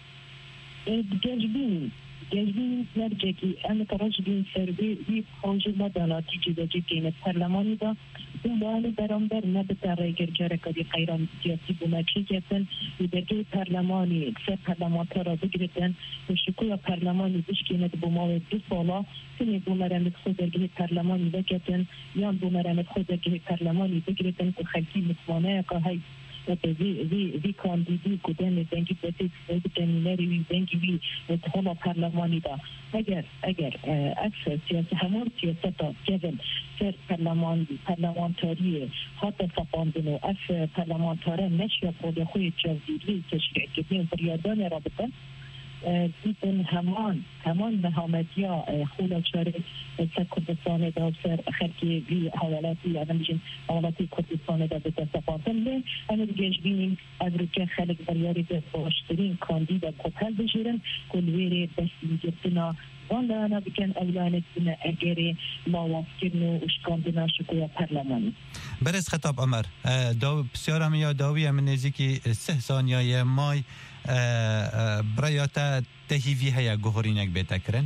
گجبین گجبین نرجه که اما ترجبین سربی بی خوجه مدالاتی جداجی کینه پرلمانی دا دنبال برانبر نبتا رایگر جارکا دی قیران سیاسی بومچی کتن و درگه پرلمانی اکثر پرلمانتا را بگردن و شکوی پرلمانی بشکینه بوماوی دو سالا سنی بومرمت خود درگه پرلمانی بکتن یا بومرمت خود درگه پرلمانی بگردن که خلقی مطمانه که های وی وی وی کاندیدی کدام دنگی بسیج دنیاری وی دنگی وی اتحاد پارلمانی دا اگر اگر اکثر سیاست همون سیاست جذب سر پارلمان پارلمانتاری حتی سپاندن و اف پارلمانتاره نشیا خود خوی جزیری تشریع کردن پریادان رابطه دیدن همان همان مهامتیا خولا چاره سر کردستان دا سر خلقی بی حوالاتی آدم بیشن حوالاتی کردستان دا بتا سپاندن لی اما دیگه بینیم اگر که خلق بریاری به باشترین کاندیدا کتل بشیرن کلویره بسی گرتنا والا انا بکن اولانت بنا اگری لاواف کرنو اشکاندنا شکویا پرلمانی برس خطاب عمر داو بسیارم یا داوی من نزیکی سه ثانیه مای برایاتا تهیوی هیا گوهرینک بیتا کرن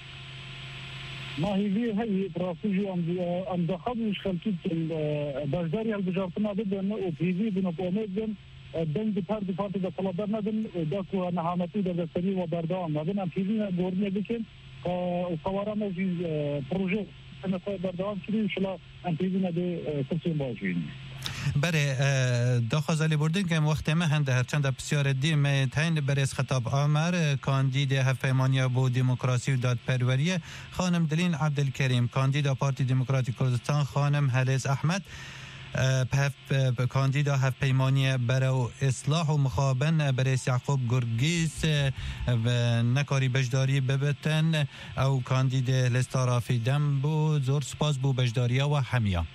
ما هیوی هی براسوجی ام دخابوش خلقیت بجداری البجارتنا بدن و هیوی بنا بومید دنگ پرد پارتی دا طلبار ندن داکو نحامتی دا دستری و بردام ندن ام هیوی گورنیه بکن و قوارم از پروژه نفای بردام کنیم شلا ام هیوی نده سرسیم باشوین بره داخل بردن که وقت ما هنده هرچند بسیار دی ما تاین برس خطاب آمر کاندید هفپیمانی بو دموکراسی و دادپروری خانم دلین عبدالکریم کاندید پارتی دموکراتیک کردستان خانم هلیس احمد کاندیدا هفپیمانی برای اصلاح و مخابن برای یعقوب گرگیس و نکاری بجداری ببتن او کاندید لستارافی دم بو زور سپاس بو بجداری و همیا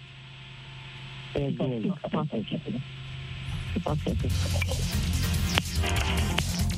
Thank you.